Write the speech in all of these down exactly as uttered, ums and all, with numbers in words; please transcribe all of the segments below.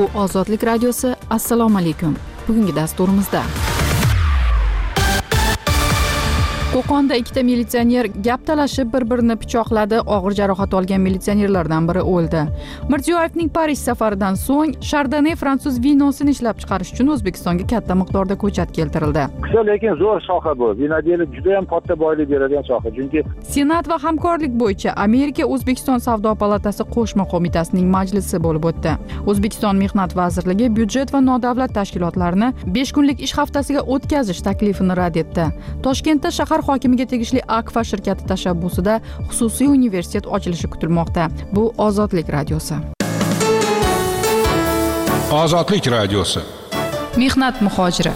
Bu Ozodlik radiosi. Assalomu alaykum. Bugungi dasturimizda Qo'qonda ikkita militsioner gap talashib bir-birini pichoqladi. Og'ir jarohat olgan militsionerlardan biri o'ldi. Mirziyoyevning Parij safaridan so'ng Chardonnay fransuz vinosini ishlab chiqarish uchun O'zbekistonga katta miqdorda ko'chat keltirildi. Qisqa lekin zo'r soha bu. Vinodelik juda ham katta boylik beradigan soha. Chunki Senat va hamkorlik bo'yicha Amerika O'zbekiston savdo palatasi qo'shma qo'mitasining majlisi bo'lib o'tdi. O'zbekiston Mehnat vazirligi byudjet va nodavlat tashkilotlarini besh kunlik ish haftasiga o'tkazish taklifini rad etdi. Toshkentda shahar hokimiga tegishli Akfa shirkati tashabbusida xususiy universitet ochilishi kutilmoqda. Bu Ozodlik radiosi. Ozodlik radiosi. Mehnat muhojiri.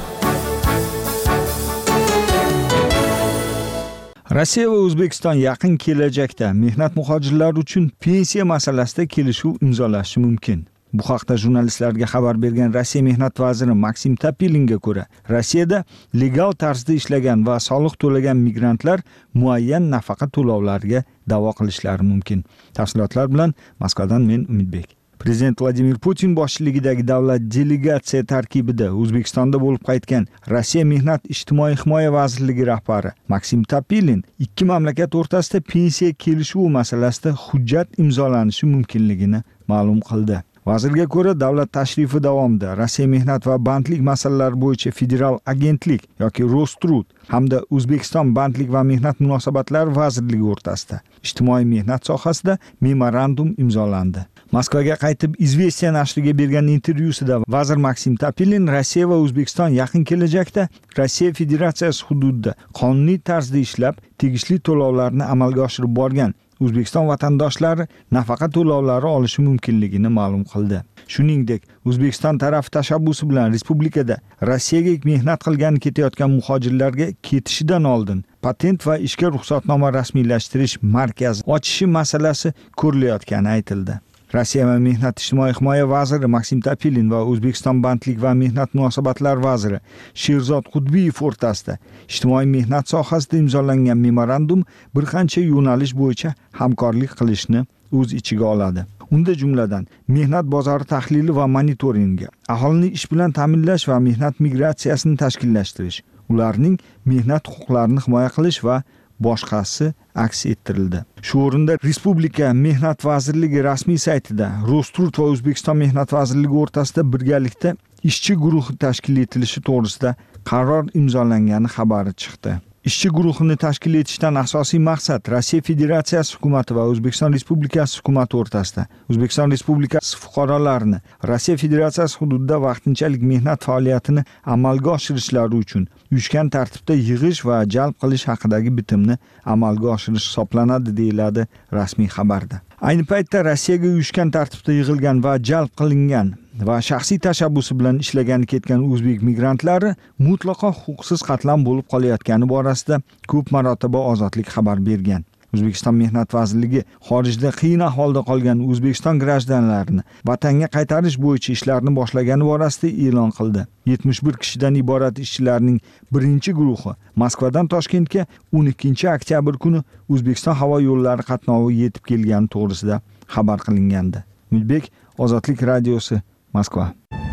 Rossiya va O'zbekiston yaqin kelajakda mehnat muhojirlari uchun pensiya masalasida kelishuv imzolashi mumkin. Bu haqda jurnalistlarga xabar bergan Rossiya mehnat vaziri Maksim Topilinga ko'ra, Rossiyada legal tarzda ishlagan va soliq to'lagan migrantlar muayyan nafaqa to'lovlariga da'vo qilishlari mumkin. Tafsilotlar bilan Moskvadan men Umidbek. Prezident Vladimir Putin boshchiligidagi davlat delegatsiya tarkibida O'zbekistonda bo'lib qaytgan Rossiya Mehnat ijtimoiy himoya vazirligi rahbari Maksim Topilin ikki mamlakat o'rtasida pensiya kelishuvi masalasida hujjat imzolanishi mumkinligini ma'lum qildi. Vazirga ko'ra, davlat tashrifi davomida Rossiya mehnat va bandlik masalalari bo'yicha federal agentlik yoki Rostrud hamda O'zbekiston bandlik va mehnat munosabatlari vazirligi o'rtasida ijtimoiy mehnat sohasida memorandum imzolandi. Moskvaga qaytib Izvestiya nashriga bergan intervyusida vazir Maksim Topilin Rossiya va O'zbekiston yaqin kelajakda Rossiya Federatsiyasi hududida qonuniy tarzda ishlab, tegishli to'lovlarni amalga oshirib borgan O'zbekiston vatandoshlari nafaqa to'lovlari olishi mumkinligini ma'lum qildi. Shuningdek, O'zbekiston tarafi tashabbusi bilan respublikada Rossiyaga mehnat qilgani ketayotgan muhojirlarga ketishidan oldin patent va ishga ruxsatnoma rasmiylashtirish markazi ochishi masalasi ko'rilayotgani aytildi. Rossiya va Mehnat ijtimoiy himoya vaziri Maksim Topilin va O'zbekiston bandlik va mehnat munosabatlari vaziri Sherzod Qudbiyev o'rtasida ijtimoiy mehnat sohasida imzolangan memorandum bir qancha yo'nalish bo'yicha hamkorlik qilishni o'z ichiga oladi. Unda jumladan mehnat bozori tahlili va monitoringi, aholini ish bilan ta'minlash va mehnat migratsiyasini tashkillashtirish, ularning mehnat huquqlarini himoya qilish va boshqasi aks ettirildi. Shu o'rinda Respublika Mehnat vazirligi rasmiy saytida Rostrud va O'zbekiston Mehnat vazirligi o'rtasida birgalikda ishchi guruhi tashkil etilishi to'g'risida qaror imzolangani xabari chiqdi. Ishchi guruhini tashkil etishdan asosiy maqsad Rossiya Federatsiyasi hukumati va O'zbekiston Respublikasi hukumati o'rtasida O'zbekiston Respublikasi fuqarolarini Rossiya Federatsiyasi hududida vaqtinchalik mehnat faoliyatini amalga oshirishlari uchun uyushgan tartibda yig'ish va jalb qilish haqidagi bitimni amalga oshirish hisoblanadi, deyiladi rasmiy xabarda. Ayni paytda Rossiyaga uyushgan tartibda yig'ilgan va jalb qilingan va shaxsiy tashabbusi bilan ishlagani ketgan o'zbek migrantlari mutlaqo huquqsiz qatlam bo'lib qolayotgani borasida ko'p marotaba Ozodlik xabar bergan. O'zbekiston Mehnat vazirligi xorijda qiyin ahvolda qolgan O'zbekiston grajdanlarini vatanga qaytarish bo'yicha ishlarni boshlagani borasida e'lon qildi. yetmish bir kishidan iborat ishchilarning birinchi guruhi Moskvadan Toshkentga o'n ikkinchi oktyabr kuni O'zbekiston havo yo'llari qatnovi yetib kelgani to'g'risida xabar qilingandi. Umidbek, Ozodlik radiosi, Moskva.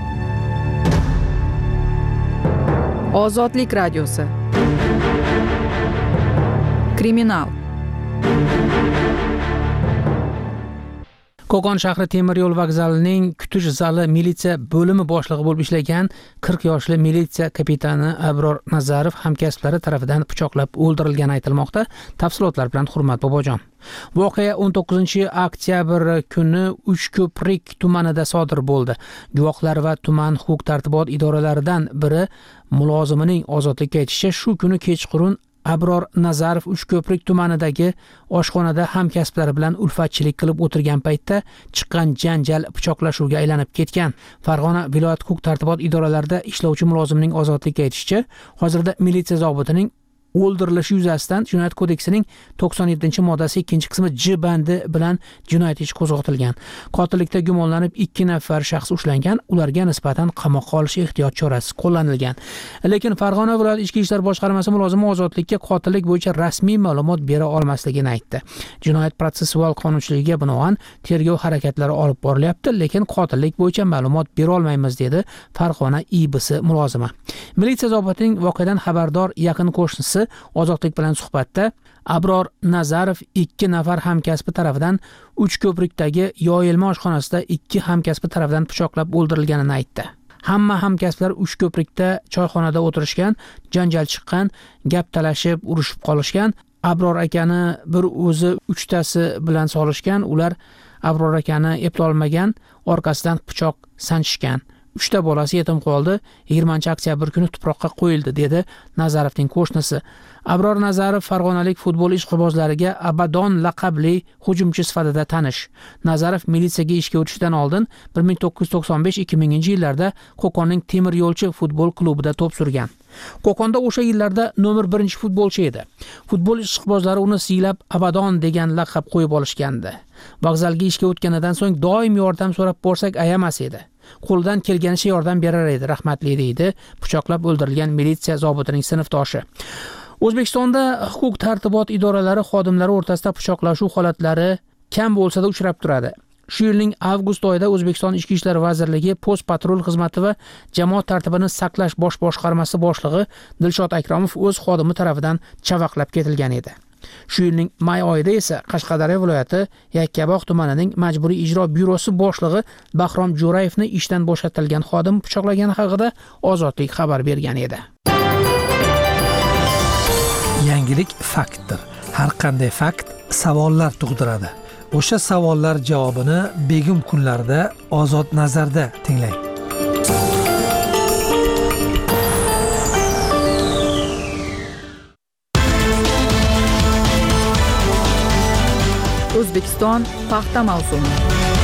Ozodlik radiosi. Kriminal. Qo'qon shahri temir yo'l vokzalining kutish zali militsiya bo'limi boshlig'i bo'lib ishlagan qirq yoshli militsiya kapitani Abror Nazarov hamkasblari tomonidan pichoqlab o'ldirilgani aytilmoqda. Tafsilotlar bilan Hurmat Bobojon. Voqea o'n to'qqizinchi oktyabr kuni Uchko'prik tumanida sodir bo'ldi. Guvohlar va tuman huquq tartibot idoralaridan biri mulozimining ozodlikka aytishicha, shu kuni kechqurun Abror Nazarov Uchko'prik tumanidagi oshxonada hamkasblari bilan ulfatchilik qilib o'tirgan paytda chiqqan janjal pichoqlashuvga aylanib ketgan. Farg'ona viloyat huquq tartibot idoralarida ishlovchi mulozimning ozodlikka aytishicha, hozirda militsiya zobitining o'ldirilishi yuzasidan Jinoyat kodeksining to'qson yettinchi moddasi ikkinchi qismi J bandi bilan jinoyat ishi qo'zg'atilgan. Qotillikda gumonlanib ikki nafar shaxs ushlangan, ularga nisbatan qamoqqa olish ehtiyot chorasi qo'llanilgan. Lekin Farg'ona viloyat ichki ishlar boshqarmasi mulozimi ozodlikka qotillik bo'yicha rasmiy ma'lumot bera olmasligini aytdi. Jinoyat protsessual qonunchiligiga binoan tergov harakatlari olib borilyapti, lekin qotillik bo'yicha ma'lumot bera olmaymiz dedi Farg'ona I B S mulozimi. Militsiya zobitining voqeadan xabardor yaqin qo'shnisi Ozodlik bilan suhbatda Abror Nazarov ikki nafar hamkasbi tarafidan Uchko'prikdagi yoyilma oshxonasida ikki hamkasbi tarafidan pichoqlab o'ldirilganini aytdi. Hamma hamkasblar Uchko'prikda choyxonada o'tirishgan, janjal chiqqan, gap talashib, urushib qolishgan. Abror akani bir o'zi uchtasi bilan solishgan, ular Abror akani eplolmagan, orqasidan pichoq sanchishgan. Uchta bolasi yetim qoldi. yigirmanchi oktyabr kuni tuproqqa qo'yildi, dedi Nazarovning qo'shnisi. Abror Nazarov farg'onalik futbol ishqibozlariga Abadon laqabli hujumchi sifatida tanish. Nazarov militsiyaga ishga o'tishdan oldin bir ming to'qqiz yuz to'qson besh ikki minginchi yillarda Qo'qonning Temir yo'lchi futbol klubida to'p surgan. Qo'qonda o'sha yillarda nomer birinchi futbolchi edi. Futbol ishqibozlari uni siylab Abadon degan laqab qo'yib olishgandi. Vokzalga ishga o'tganidan so'ng doim yordam so'rab borsak ayamas edi. Qo'ldan kelganicha yordam berar edi, rahmatli, deydi pichoqlab o'ldirilgan militsiya zobitining sinfdoshi. O'zbekistonda huquq tartibot idoralari xodimlari o'rtasida pichoqlashuv holatlari kam bo'lsa-da uchrab turadi. Shu yilning avgust oyida O'zbekiston Ichki ishlar vazirligi post patrul xizmati va jamoat tartibini saqlash bosh boshqarmasi boshlig'i Dilshod Akromov o'z xodimi tarafidan chavaqlab ketilgan edi. Shu yilning may oyida esa Qashqadaryo viloyati Yakkabog' tumanining majburiy ijro byurosi boshlig'i Bahrom Jo'rayevni ishdan bo'shatilgan xodim pichoqlagani haqida Ozodlik xabar bergan edi. Yangilik faktdir. Har qanday fakt savollar tug'diradi. O'sha savollar javobini begim kunlarda Ozod nazarda tinglang. O'zbekiston paxta mavsumi.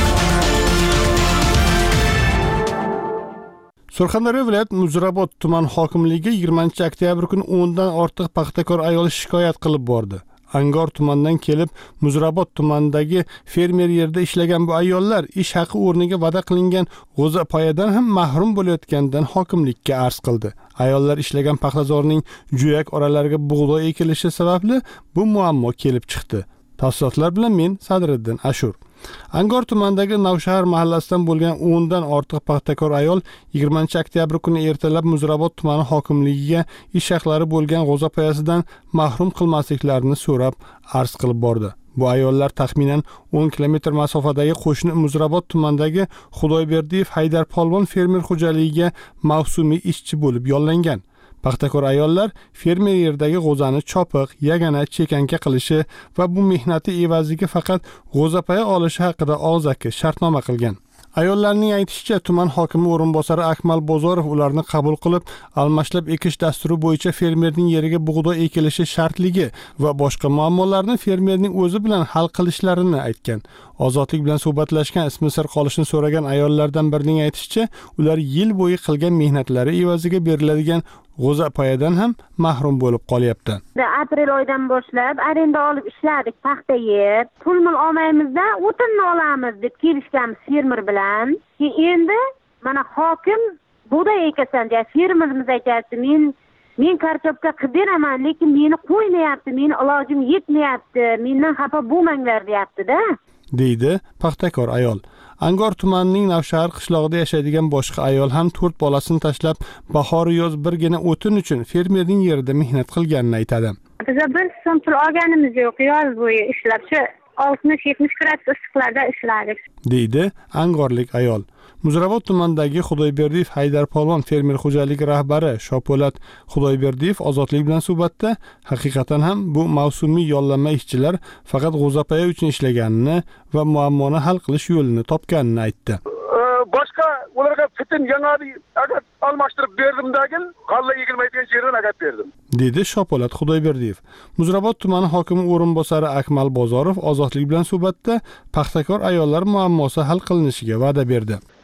Surxondaryo viloyat Muzrabot tuman hokimligi yigirmanchi oktyabr kuni o'ndan ortiq paxtakor ayol shikoyat qilib bordi. Angor tumanidan kelib Muzrabot tumanidagi fermer yerda ishlagan bu ayollar ish haqi o'rniga va'da qilingan g'o'za poyadan ham mahrum bo'layotganidan hokimlikka arz qildi. Ayollar ishlagan paxtazorning juyak oralariga bug'doy ekilishi sababli bu muammo kelib chiqdi. Tafsilotlar bilan men Sadriddin Ashur. Angor tumanidagi Navshahar mahallasidan bo'lgan o'ndan ortiq paxtakor ayol yigirmanchi oktyabr kuni ertalab Muzrabot tumani hokimligiga ish haqlari bo'lgan g'o'za poyasidan mahrum qilmasliklarini so'rab arz qilib bordi. Bu ayollar taxminan o'n kilometr masofadagi qo'shni Muzrabot tumanidagi Xudoyberdiyev Haydar Polvon fermer xo'jaligiga mavsumiy ishchi bo'lib yollangan. Paxtakor ayollar fermer yerdagi g'o'zani chopiq, yagana, chekanka qilishi va bu mehnati evaziga faqat g'o'zapaya olishi haqida og'zaki shartnoma qilgan. Ayollarning aytishicha, tuman hokimi o'rinbosari Akmal Bozorov ularni qabul qilib, almashlab ekish dasturi bo'yicha fermerning yeriga bug'doy ekilishi shartligi va boshqa muammolarni fermerning o'zi bilan hal qilishlarini aytgan. Ozodlik bilan suhbatlashgan ismi sir qolishini so'ragan ayollardan birining aytishicha, ular yil bo'yi qilgan mehnatlari evaziga beriladigan g'o'za payadan ham mahrum bo'lib qolyapti. Aprel oyidan boshlab arenda olib ishladik, paxta yer, pul-mul olmaymizda o'tinni olamiz deb kelishganmiz fermer bilan. Endi mana hokim bug'doy ekasan deya fermerimiz aytayapti, men men kartopka qilib beraman, lekin meni qo'ymayapti, meni ilojim yetmayapti, mendan xafa bo'lmanglar deyapti-da, deydi paxtakor ayol. Angor tumanining Navshahar qishlog'ida yashaydigan boshqa ayol ham to'rt bolasini tashlab bahor yoz birgina o'tin uchun fermerning yerida mehnat qilganini aytadi. Biz bir so'm pul olganimiz yo'q, yoz bo'yi ishlab shu oltmish yetmish gradus issiqlarda ishladik, deydi angorlik ayol. Muzrabot tumanidagi Xudoyberdiyev Haydar Polvon fermer xo'jaligi rahbari Shopolat Xudoyberdiyev Ozodlik bilan suhbatda haqiqatan ham bu mavsumiy yollanma ishchilar faqat g'o'zapaya uchun ishlaganini va muammoni hal qilish yo'lini topganini aytdi. Boshqa ularga fitin yangi agat almashtirib berdimdagin, qalla egilmaydigan yerdan agat berdim, dedi Shopolat Xudoyberdiyev. Muzrabot tumani hokimi o'rinbosari Akmal Bozorov Ozodlik bilan suhbatda paxtakor ayollar muammosi hal qilinishiga va'da berdi.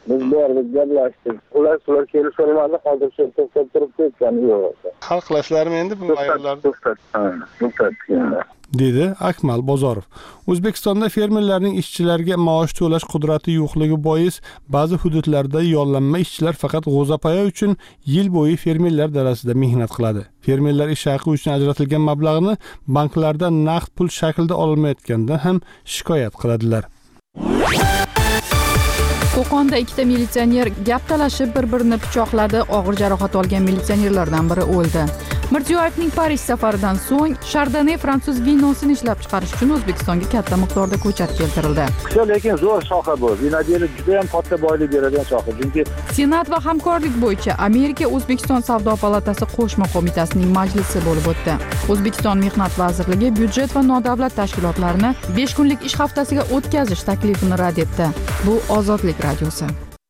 Biz bordik, gaplashdik. Ular sular kelib olmadi, hozircha to'xtab turib ketgani yo'q. Hal qilasizlarmi endi bu ayollarni? To'xtat, to'xtat. dedi Akmal Bozorov. O'zbekistonda fermerlarning ishchilarga maosh to'lash qudrati yo'qligi bois ba'zi hududlarda yollanma ishchilar faqat g'o'zapoya uchun yil bo'yi fermerlar dalasida mehnat qiladi. Fermerlar ish haqi uchun ajratilgan mablag'ni banklardan naqd pul shaklida ololmayotganidan ham shikoyat qiladilar. Qo'qonda ikkita militsioner gap talashib bir-birini pichoqladi. Og'ir jarohat olgan militsionerlardan biri o'ldi. Mirziyoyevning Parij safaridan so'ng Chardonnay fransuz vinosini ishlab chiqarish uchun O'zbekistonga katta miqdorda ko'chat keltirildi. Qisqa lekin zo'r soha bu. Vinodelik juda ham katta boylik beradigan soha. Chunki Senat va hamkorlik bo'yicha Amerika O'zbekiston Savdo palatasi qo'shma qo'mitasining majlisi bo'lib o'tdi. O'zbekiston Mehnat vazirligi byudjet va nodavlat tashkilotlarini besh kunlik ish haftasiga o'tkazish taklifini rad etdi. Bu Ozodlik radiosi.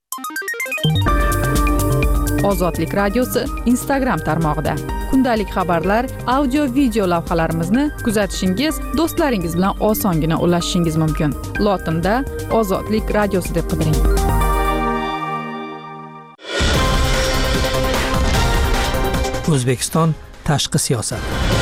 Ozodlik radiosi Instagram tarmog'ida kundalik xabarlar, audio video lavhalarimizni kuzatishingiz, do'stlaringiz bilan osongina ulashishingiz mumkin. Lotinda Ozodlik radiosi deb qidiring. O'zbekiston tashqi siyosat.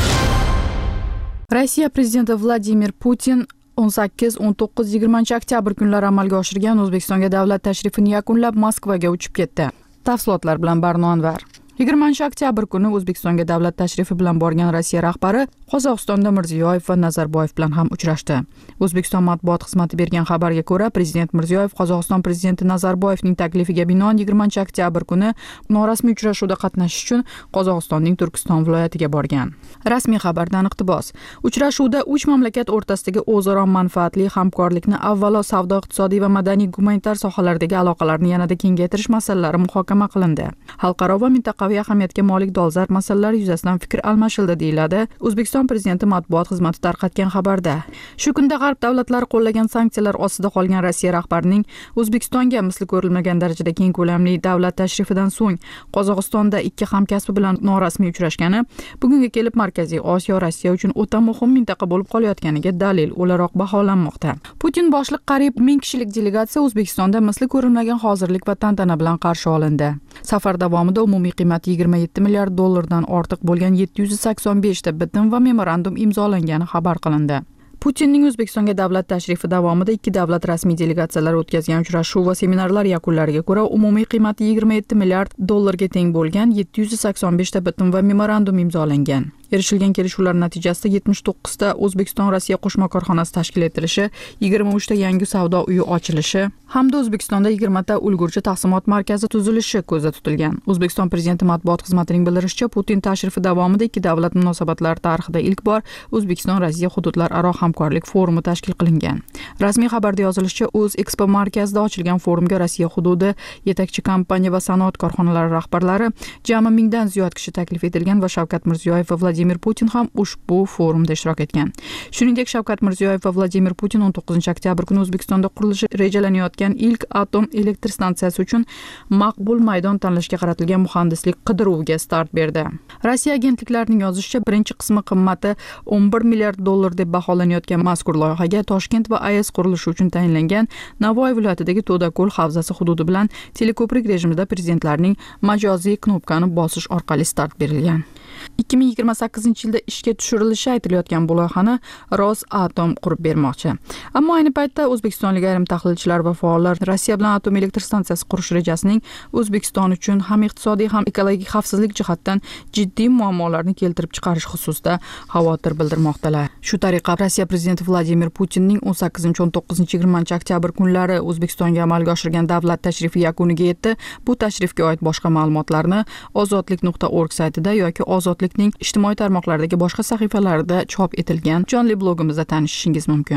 Rossiya prezidenti Vladimir Putin o'n sakkiz, o'n to'qqiz, yigirmanchi oktyabr kunlari amalga oshirgan O'zbekistonga davlat tashrifini yakunlab Moskvaga uchib ketdi. Tafsilotlar bilan Barno Anvar. yigirmanchi oktyabr kuni O'zbekistonga davlat tashrifi bilan borgan Rossiya rahbari Qozog'istonda Mirziyoyev va Nazarboyev bilan ham uchrashdi. O'zbekiston matbuot xizmati bergan xabarga ko'ra, prezident Mirziyoyev Qozog'iston prezidenti Nazarboyevning taklifiga binoan yigirmanchi oktyabr kuni norasmiy uchrashuvda qatnashish uchun Qozog'istonning Turkiston viloyatiga borgan. Rasmiy xabardan iqtibos. Uchrashuvda uch mamlakat o'rtasidagi o'zaro manfaatli hamkorlikni avvalo savdo, iqtisodiy va madaniy gumanitar sohalardagi aloqalarni yanada kengaytirish masalalari muhokama qilindi. Xalqaro va mintaqaviy ahamiyatga molik dolzarb masalalar yuzasidan fikr almashildi, deyiladi O'zbekiston prezidenti matbuot xizmati tarqatgan xabarda. Shu kunda G'arb davlatlari qo'llagan sanksiyalar ostida qolgan Rossiya rahbarining O'zbekistonga misli ko'rilmagan darajada keng ko'lamli davlat tashrifidan so'ng Qozog'istonda ikki hamkasbi bilan norasmiy uchrashgani bugunga kelib Markaziy Osiyo Rossiya uchun o'ta muhim mintaqa bo'lib qolayotganiga dalil o'laroq baholanmoqda. Putin boshliq qariyb ming kishilik delegatsiya O'zbekistonda misli ko'rilmagan hozirlik va tantana bilan qarshi olindi. Safar davomida umumiy qiymati yigirma yetti milliard dollardan ortiq bo'lgan yetti yuz sakson besh ta bitim va memorandum imzolangani xabar qilindi. Putinning O'zbekistonga davlat tashrifi davomida ikki davlat rasmiy delegatsiyalari o'tkazgan uchrashuv va seminarlar yakunlariga ko'ra umumiy qiymati yigirma yetti milliard dollarga teng bo'lgan yetti yuz sakson besh ta bitim va memorandum imzolangan. Erishilgan kelishuvlar natijasida yetmish to'qqiz ta O'zbekiston Rossiya qo'shma korxonasi tashkil etilishi, yigirma uch ta yangi savdo uyi ochilishi hamda O'zbekistonda yigirma ta ulgurji taqsimot markazi tuzilishi ko'zda tutilgan. O'zbekiston prezidenti matbuot xizmatining bildirishicha, Putin tashrifi davomida ikki davlat munosabatlari tarixida ilk bor O'zbekiston Rossiya hududlararo hamkorlik forumi tashkil qilingan. Rasmiy xabarda yozilishicha, O'z Expo markazida ochilgan forumga Rossiya hududi yetakchi kompaniya va sanoat korxonalari rahbarlari jami mingdan ziyod kishi taklif etilgan va Shavkat Mirziyoyev va Vladimir Putin ham ushbu forumda ishtirok etgan. Shuningdek, Shavkat Mirziyoyev va Vladimir Putin o'n to'qqizinchi oktyabr kuni O'zbekistonda qurilishi rejalanayotgan ilk atom elektr stansiyasi uchun maqbul maydon tanlashga qaratilgan muhandislik qidiruviga start berdi. Rossiya agentliklarining yozishicha, birinchi qismi qimmati o'n bir milliard dollar deb baholanayotgan mazkur loyihaga Toshkent va A E S qurilishi uchun tayinlangan Navoiy viloyatidagi To'dako'l havzasi hududi bilan teleko'prik rejimida prezidentlarning majoziy knopkani bosish orqali start berilgan. ikki ming yigirma sakkizinchi yilda ishga tushirilishi aytilayotgan bu loyihani Rosatom qurib bermoqchi. Ammo ayni paytda o'zbekistonlik ayrim tahlilchilar va faollar Rossiya bilan atom elektr stansiyasi qurish rejasining O'zbekiston uchun ham iqtisodiy ham ekologik xavfsizlik jihatdan jiddiy muammolarni keltirib chiqarish xususida xavotir bildirmoqdalar. Shu tariqa Rossiya prezidenti Vladimir Putinning o'n sakkizinchi, o'n to'qqizinchi, yigirmanchi oktyabr kunlari O'zbekistonga amalga oshirgan davlat tashrifi yakuniga yetdi. Bu tashrifga oid boshqa ma'lumotlarni ozodlik nuqta org saytida yoki Ozodlikning ijtimoiy tarmoqlardagi boshqa sahifalarida chop etilgan jonli blogimizda tanishishingiz mumkin.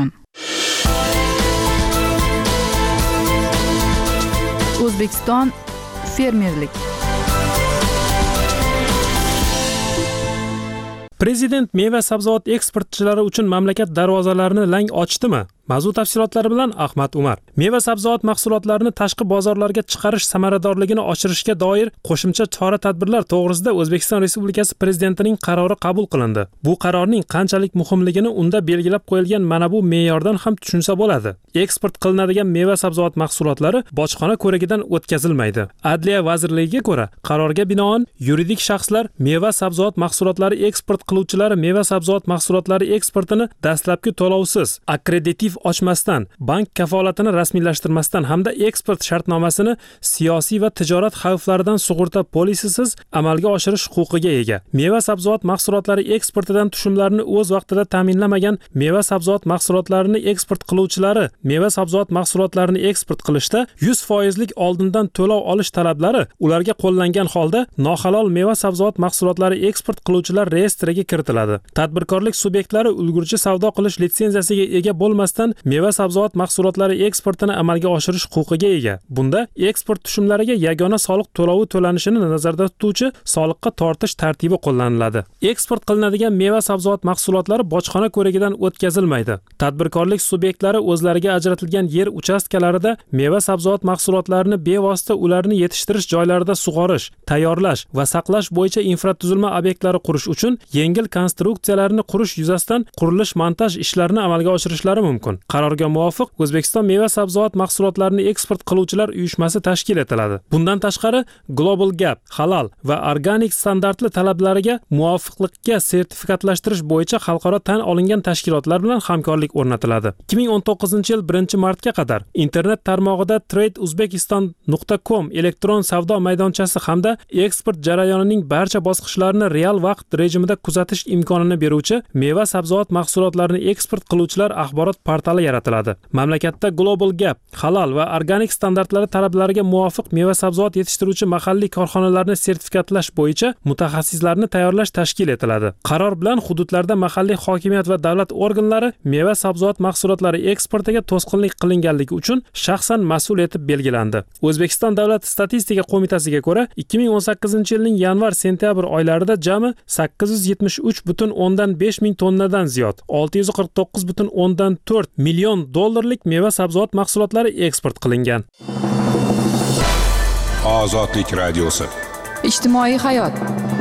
O'zbekiston fermerlik. Prezident meva sabzavot eksportchilari uchun mamlakat darvozalarini lang ochdimi? Mavzu tafsilotlari bilan Ahmad Umar. Meva sabzavot mahsulotlarini tashqi bozorlarga chiqarish samaradorligini oshirishga doir qo'shimcha chora-tadbirlar to'g'risida O'zbekiston Respublikasi Prezidentining qarori qabul qilindi. Bu qarorning qanchalik muhimligini unda belgilab qo'yilgan mana bu me'yordan ham tushunsa bo'ladi. Eksport qilinadigan meva sabzavot mahsulotlari bojxona ko'rigidan o'tkazilmaydi. Adliya vazirligiga ko'ra, qarorga binoan yuridik shaxslar meva sabzavot mahsulotlari eksport qiluvchilari meva sabzavot mahsulotlari eksportini dastlabki to'lovsiz, akkreditiv ochmasdan, bank kafolatini rasmiylashtirmasdan hamda eksport shartnomasini siyosiy va tijorat xavflaridan sug'urta polisisiz amalga oshirish huquqiga ega. Meva sabzavot mahsulotlari eksportidan tushumlarni o'z vaqtida ta'minlamagan meva sabzavot mahsulotlarini eksport qiluvchilari meva sabzavot mahsulotlarini eksport qilishda yuz foizlik oldindan to'lov olish talablari ularga qo'llangan holda nohalol meva sabzavot mahsulotlari eksport qiluvchilar reyestriga kiritiladi. Tadbirkorlik subyektlari ulgurji savdo qilish litsenziyasiga ega bo'lmasdan meva sabzavot mahsulotlari eksportini amalga oshirish huquqiga ega. Bunda eksport tushumlariga yagona soliq to'lovi to'lanishini nazarda tutuvchi soliqqa tortish tartibi qo'llaniladi. Eksport qilinadigan meva sabzavot mahsulotlari bojxona ko'rigidan o'tkazilmaydi. Tadbirkorlik subyektlari o'zlariga ajratilgan yer uchastkalarida meva sabzavot mahsulotlarini bevosita ularni yetishtirish joylarida sug'orish, tayyorlash va saqlash bo'yicha infratuzilma obyektlari qurish uchun yengil konstruksiyalarni qurish yuzasidan qurilish-montaj ishlarini amalga oshirishlari mumkin. Qarorga muvofiq O'zbekiston meva sabzavot mahsulotlarini eksport qiluvchilar uyushmasi tashkil etiladi. Bundan tashqari Global Gap, halal va organik standartli talablariga muvofiqlikka sertifikatlashtirish bo'yicha xalqaro tan olingan tashkilotlar bilan hamkorlik o'rnatiladi. ikki ming o'n to'qqizinchi yil birinchi martga qadar internet tarmog'ida trade uzbekistan nuqta com elektron savdo maydonchasi hamda eksport jarayonining barcha bosqichlarini real vaqt rejimida kuzatish imkonini beruvchi meva sabzavot mahsulotlarini eksport qiluvchilar axborot portali yaratiladi. Mamlakatda Global Gap, halal va organik standartlari talablariga muvofiq meva sabzavot yetishtiruvchi mahalliy korxonalarni sertifikatlash bo'yicha mutaxassislarni tayyorlash tashkil etiladi. Qaror bilan hududlarda mahalliy hokimiyat va davlat organlari meva sabzavot mahsulotlari eksportiga to'sqinlik qilinganligi uchun shaxsan mas'ul etib belgilandi. O'zbekiston Davlat statistika qo'mitasiga ko'ra, ikki ming o'n sakkizinchi yilning yanvar-sentyabr oylarida jami sakkiz yuz yetmish uch butun o'ndan besh ming tonnadan ziyod, olti yuz qirq to'qqiz butun o'ndan to'rt million dollarlik meva sabzavot mahsulotlari eksport qilingan. Ozodlik radiosi. Ijtimoiy hayot.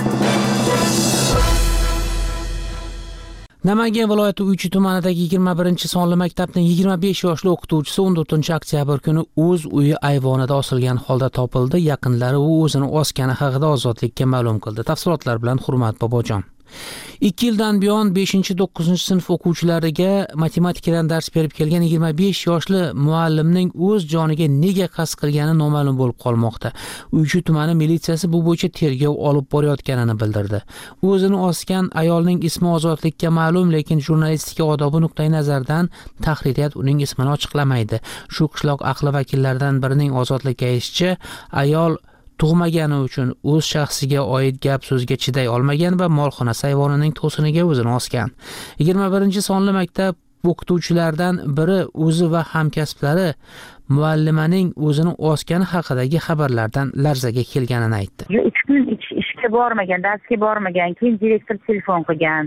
Namangan viloyati Uychi tumanidagi yigirma birinchi sonli maktabning yigirma besh yoshli o'qituvchisi o'n to'rtinchi oktyabr kuni o'z uyi ayvonida osilgan holda topildi. Yaqinlari u o'zini osgani haqida Ozodlikka ma'lum qildi. Tafsilotlar bilan Hurmat Bobojon. ikki yildan buyon beshinchi to'qqizinchi sinf o'quvchilariga matematikadan dars berib kelgan yigirma besh yoshli muallimning o'z joniga nega qasd qilgani noma'lum bo'lib qolmoqda. Uychi tumani militsiyasi bu bo'yicha tergov olib borayotganini bildirdi. O'zini osgan ayolning ismi Ozodlikka ma'lum, lekin jurnalistika odobi nuqtai nazaridan tahririyat uning ismini ochiqlamaydi. Shu qishloq ahli vakillaridan birining Ozodlikka aytishicha, ayol tug'magani uchun o'z shaxsiga oid gap so'zga chiday olmagan va molxona sayvonining to'siniga o'zini osgan. yigirma birinchi sonli maktab o'qituvchilaridan biri o'zi va hamkasblari muallimaning o'zini osgani haqidagi xabarlardan larzaga kelganini aytdi. uch kun ishga bormagan, darsga bormagan, keyin direktor telefon qilgan.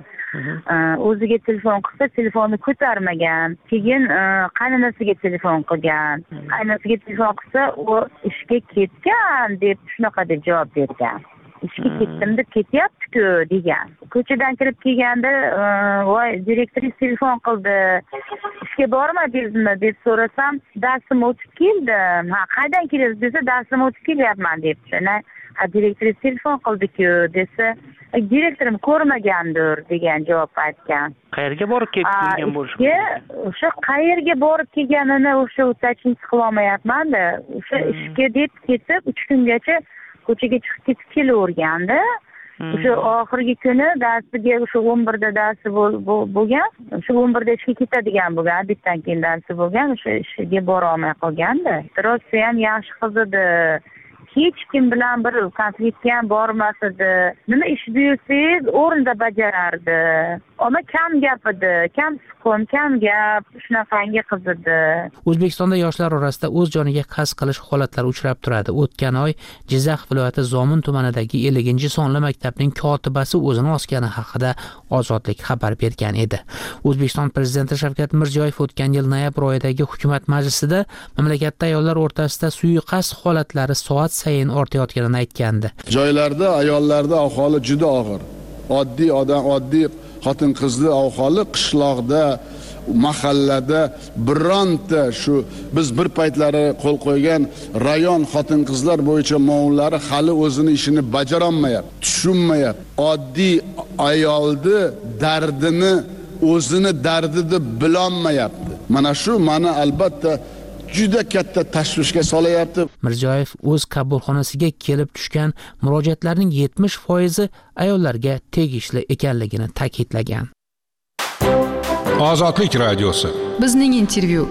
O'ziga telefon qilsa, telefonni ko'tarmagan. Keyin qaynonasiga telefon qilgan. Qaynonasiga telefon qilsa, u ishga ketgan deb shunaqa deb javob bergan. Ishga ketdim deb ketyapti-ku degan. Ko'chadan kirib kelganda, voy direktoringiz telefon qildi. Ishga bormadingizmi deb so'rasam, darsim o'tib keldim. Ha, qaydan kelasiz desa, darsim o'tib kelyapman debdi. Ha, direktoringiz telefon qildi-ku desa, direktorim ko'rmagandir degan javob aytgan. Qayerga borib kelib kelgan bo'lishi mumkin? O'sha qayerga borib kelganini o'sha utachingiz qila olmayapman-da. O'sha ishga deb ketib uch kungacha ko'chaga chiqib ketib kelavergandi. O'sha oxirgi kuni darsiga o'sha o'n birda darsi bo'lgan. O'sha o'n birda ishga ketadigan bo'lgan, obeddan keyin darsi bo'lgan. O'sha ishga bora olmay qolgandi. Rosa ham yaxshi qiz edi. Hech kim bilan bir konfliktga ham bormas edi. Nima ish buyursangiz o'rinda bajarardi. Ama kam gap edi, kam suqum, kam gap, shunaqangi qiz edi. O'zbekistonda yoshlar orasida o'z joniga qasd qilish holatlari uchrab turadi. O'tgan oy Jizzax viloyati Zomin tumanidagi ellinchi sonli maktabning kotibasi o'zini osgani haqida Ozodlik xabar bergan edi. O'zbekiston prezidenti Shavkat Mirziyoyev o'tgan yil noyabr oyidagi hukumat majlisida mamlakatda ayollar o'rtasida suiqasd holatlari soat sayin ortayotganini aytgandi. Joylarda ayollarda ahvoli juda og'ir. Oddiy odam, oddiy xotin-qizli ahvoli qishloqda, mahallada bironta shu biz bir paytlari qo'l qo'ygan rayon xotin-qizlar bo'yicha muammollari hali o'zini ishini bajara olmayapti, tushunmayapti. Oddiy ayolni dardini, o'zini dardini bilolmayapti. Mana shu meni albatta juda katta tashvishga solayapti. Mirziyoyev o'z qabulxonasiga kelib tushgan murojaatlarning yetmish foizi ayollarga tegishli ekanligini ta'kidlagan. Ozodlik radiosi. Bizning intervyu.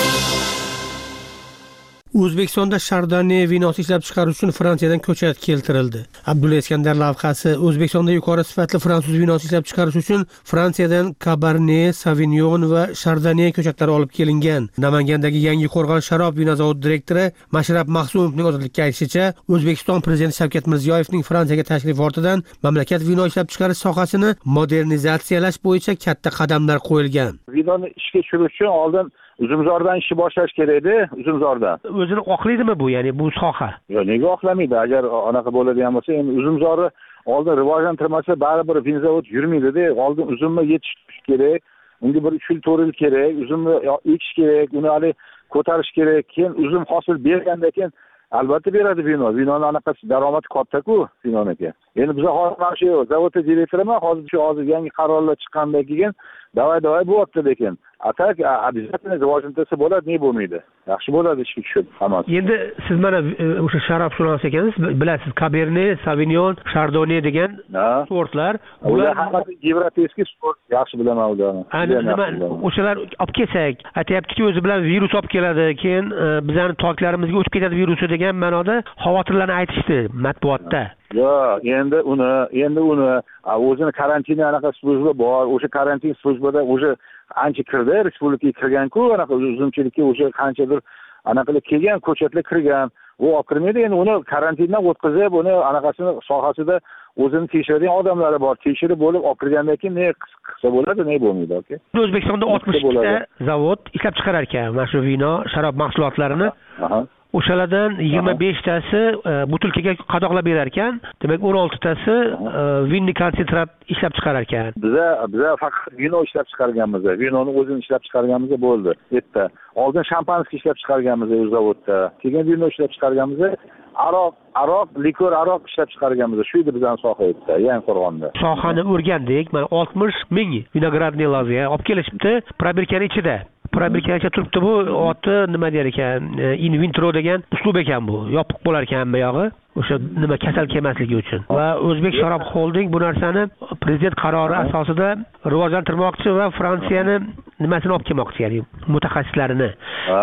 O'zbekistonda Chardonnay vinosi ishlab chiqarish uchun Fransiyadan ko'chat keltirildi. Abdulla Iskandar lavhasi O'zbekistonda yuqori sifatli fransuz vinosi ishlab chiqarish uchun Fransiyadan Cabernet Sauvignon va Chardonnay ko'chatlari olib kelingan. Namangandagi Yangi Qo'rg'on sharob vino zavodi direktori Mashrab Mahsumovning Ozodlikka aytishicha, O'zbekiston prezidenti Shavkat Mirziyoyevning Fransiyaga tashrifi ortidan mamlakat vino ishlab chiqarish sohasini modernizatsiyalash bo'yicha katta qadamlar qo'yilgan. Vinoni ishga tushirish uchun oldin Uzumzordan ishni boshlash kerak edi, Uzumzordan. O'zini oqlaydimi bu, ya'ni bu soha? Yo'q, nega oqlamaydi? Agar anaqa bo'ladigan bo'lsa, endi Uzumzorni oldin rivojlantirmasa, baribir vinzavod yurmaydi-da. Oldin uzumni yetishtirish kerak, unga bir uch yil to'rt yil kerak, uzumni ekish kerak, uni hali ko'tarish kerak, keyin uzum hosil bergandan keyin albatta beradi vino. Vinoni anaqasi daromadi katta-ku vinoniki. Endi biz hozir mana shu zavodda direktorman, hozir shu hozir yangi qarorlar chiqqandan keyin davay-davay bo'lyapti lekin. Atak обязательно rivojlantirsa bo'ladi, ne bo'lmaydi. Yaxshi bo'ladi ishga tushib hammasi. Endi siz mana o'sha sharobshunos ekansiz, bilasiz, Cabernet Sauvignon, Chardonnay degan sortlar. Ular hammasi yevropeyskiy sort, yaxshi bilaman ularni. Ana nima o'shalar olib kelsak, aytayaptiki, o'zi bilan virus olib keladi, keyin bizning toklarimizga o'tib ketadi virusi degan ma'noda xavotirlarni aytishdi matbuotda. Yo'q, endi uni, endi uni o'zini karantin anaqa slujba bor. O'sha karantin slujbada o'sha ancha kirdi, respublikaga kirgan-ku, anaqa uzumchilikka o'sha qanchadir anaqalar kelgan, ko'chatlar kirgan. U olib kirmaydi, endi uni karantindan o'tkazib, uni anaqasini sohasida o'zini tekshiradigan odamlari bor. Tekshirib bo'lib olib kirgandan keyin ne qilsa bo'ladi, ne bo'lmaydi, aka. O'zbekistonda oltmish ta zavod ishlab chiqarar ekan mana shu vino, sharob mahsulotlarini. Aha. O'shalardan yigirma beshtasi butilkaga qadoqlab berar ekan, demak o'n oltitasi vinni konsentrat ishlab chiqarar ekan. Biza biza faqat vino ishlab chiqarganmiz. Vinoni o'zini ishlab chiqarganmiz bo'ldi. Yerda. Oldin shampanskiy ishlab chiqarganmiz o'z zavodda. Keyin vino ishlab chiqarganmiz. Aroq, aroq, likor, aroq ishlab chiqarganmiz. Shu edi bizning soha edi, Yangi Qo'rg'onda. Sohani o'rgandik. Mana oltmish ming vinogradniy loziya olib kelishibdi, probirkaning ichida. Probirkacha turibdi bu, oti nima der ekan, in vitro degan uslub ekan bu. Yopiq bo'lar ekan bu yog'i. O'sha nima kasal kelmasligi uchun. Va O'zbek Sharob Holding bu narsani prezident qarori asosida rivojlantirmoqchi va Fransiyani nimasini olib kelmoqchi, ya'ni mutaxassislarini.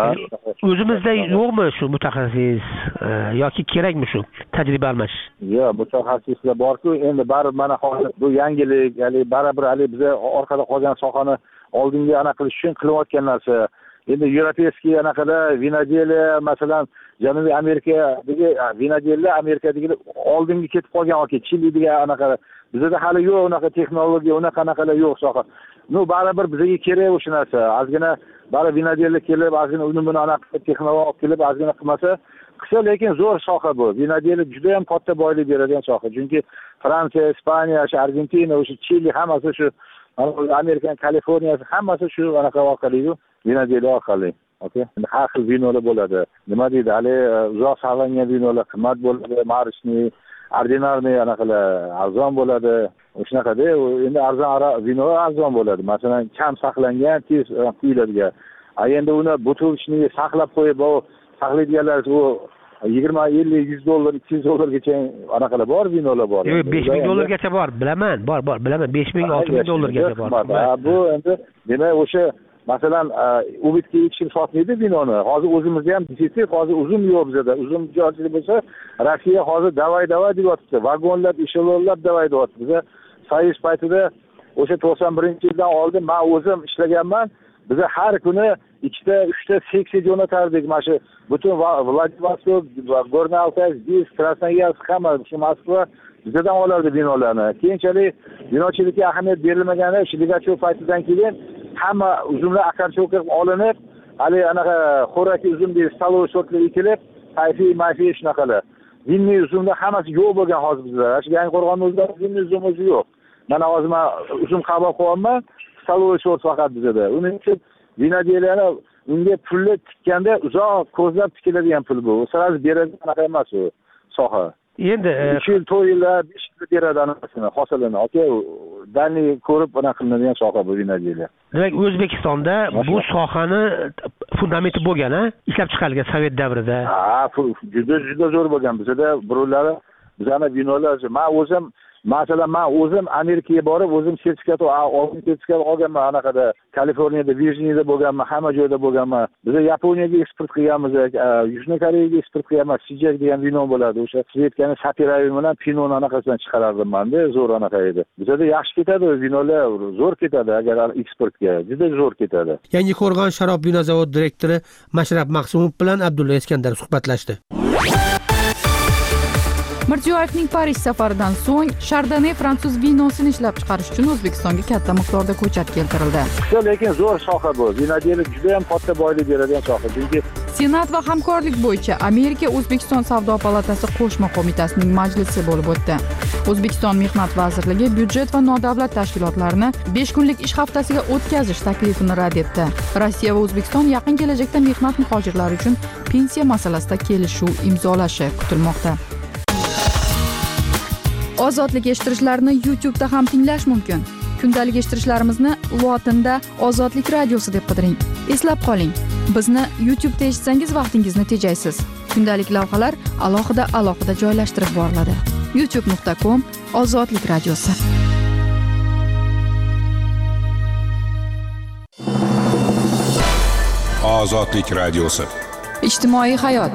O'zimizda yo'qmi shu mutaxassis yoki kerakmi shu tajriba almashish? Yo'q, mutaxassislar bor-ku, endi baribir mana hozir bu yangilik, ya'ni baribir hali biz orqada qolgan sohani oldinga anaqa qilish uchun qilayotgan narsa. Endi yevropeyskiy anaqada vinodeli, masalan, Janubiy Amerikadagi vinodellar Amerikadagi oldinga ketib qolgan yoki Chilidagi anaqa bizda hali yo'q unaqa texnologiya, unaqa anaqalar yo'q soha. No, baribir bizga kerak o'sha narsa. Ozgina baribir vinodellar kelib, ozgina uni buni anaqa texnologiya olib kelib, ozgina qilmasa, qilsa lekin zo'r soha bu. Vinodellar juda ham katta boylik beradigan soha. Chunki Fransiya, Ispaniya, Argentina, o'sha Chili hammasi shu Amerika, Kaliforniya hammasi shu anaqa orqali-ku, vinodellar orqali. Okay. Endi har xil vinolar bo'ladi. Nima deydi? Hali uzoq saqlangan vinolar qimmat bo'ladi, marishni, ordinarniy anaqalar arzon bo'ladi. O'shanaqa-da, endi arzon vino arzon bo'ladi. Masalan, kam saqlangan, tez quyiladigan. Endi uni butilishni saqlab qo'yib, u saqlaydiganlar u yigirma, ellik, yuz dollar, ikki yuz dollargacha anaqalar bor, vinolar bor. Yo'q, besh ming dollargacha bor, bilaman, bor, bor, bilaman, besh ming, olti ming dollargacha bor. Bu endi demak o'sha masalan u bitga ikki sotmaydi vinoni. Hozir o'zimizda ham defisit, hozir uzum yo'q bizda. Uzum joychilik bo'lsa, Rossiya hozir davay-davay deyapti. Vagonlar, eshelonlar davay deyapti. Biza soyuz paytida o'sha to'qson birinchi yildan oldin men o'zim ishlaganman. Biz har kuni ikkita uchta seksiya jo'natardik. Mana shu butun Vladivostok, Gorny Altay, Bisk, Krasnoyarsk hamma shu Moskva bizdan olardi binolarni. Keyinchalik binochilikka ahamiyat berilmagani, shu Ligachov paytidan keyin hamma uzumlar akarcho'ka olinib, hali anaqa xo'raki uzum deb staloy sortlar ekilib, sayfiy, mayfiy shunaqalar. Vinniy uzumlar hammasi yo'q bo'lgan hozir bizda. Shu Yangiqo'rg'onda o'zida vinniy uzum o'zi yo'q. Mana hozir men uzum qabul qilyapman, staloy sort faqat bizda. Uning uchun vinodeliyani unga pulni tikkanda uzoq ko'zlab tikiladigan pul bu. Sirasi beradigan anaqa emas u soha. Endi uch yil, to'rt yillar, besh yil beradi anasini, hosilini. Okay, dani ko'rib buna qilinadigan soha bu vinodeliya. Demak, O'zbekistonda bu sohani fundamenti bo'lgan, ha? Ishlab chiqarilgan Sovet davrida. Ha, juda juda zo'r bo'lgan. Bizda birovlari bizani vinolar, men o'zim masalan men o'zim Amerikaga borib, o'zim sertifikat olgan, sertifikat olganman anaqada, Kaliforniyada, Virjiniyada bo'lganman, hamma joyda bo'lganman. Biz Yaponiyaga eksport qilganmiz, Yužniy Koreyaga eksport qilganmiz. Sijak degan vino bo'ladi. O'sha Svetkani Sapiravi bilan Pinot anaqasidan chiqarardim men-da, zo'r anaqa edi. Bizda yaxshi ketadi vinolar, zo'r ketadi agar eksportga. Juda zo'r ketadi. Yangiqo'rg'on sharob vino zavodi direktori Mashrab Maqsumov bilan Abdulla Iskandar suhbatlashdi. Mirziyoyevning Parij safaridan so'ng Chardonnay fransuz vinosini ishlab chiqarish uchun O'zbekistonga katta miqdorda ko'chat keltirildi. Lekin zo'r soha bu. Vinodelik juda ham katta boylik beradigan soha. Chunki Senat va hamkorlik bo'yicha Amerika O'zbekiston Savdo palatasi qo'shma qo'mitasining majlisi bo'lib o'tdi. O'zbekiston Mehnat vazirligi byudjet va nodavlat tashkilotlarini besh kunlik ish haftasiga o'tkazish taklifini rad etdi. Rossiya va O'zbekiston yaqin kelajakda mehnat muhojirlari uchun pensiya masalasida kelishuv imzolashi kutilmoqda. Ozodlik eshittirishlarni YouTube da ham tinglash mumkin. Kundalik eshittirishlarimizni lotinda Ozodlik radiosi deb qidiring. Eslab qoling, bizni YouTube da eshitsangiz vaqtingizni tejaysiz. Kundalik lavhalar alohida alohida joylashtirib boriladi. youtube nuqta com Ozodlik radiosi. Ozodlik radiosi. Ijtimoiy hayot.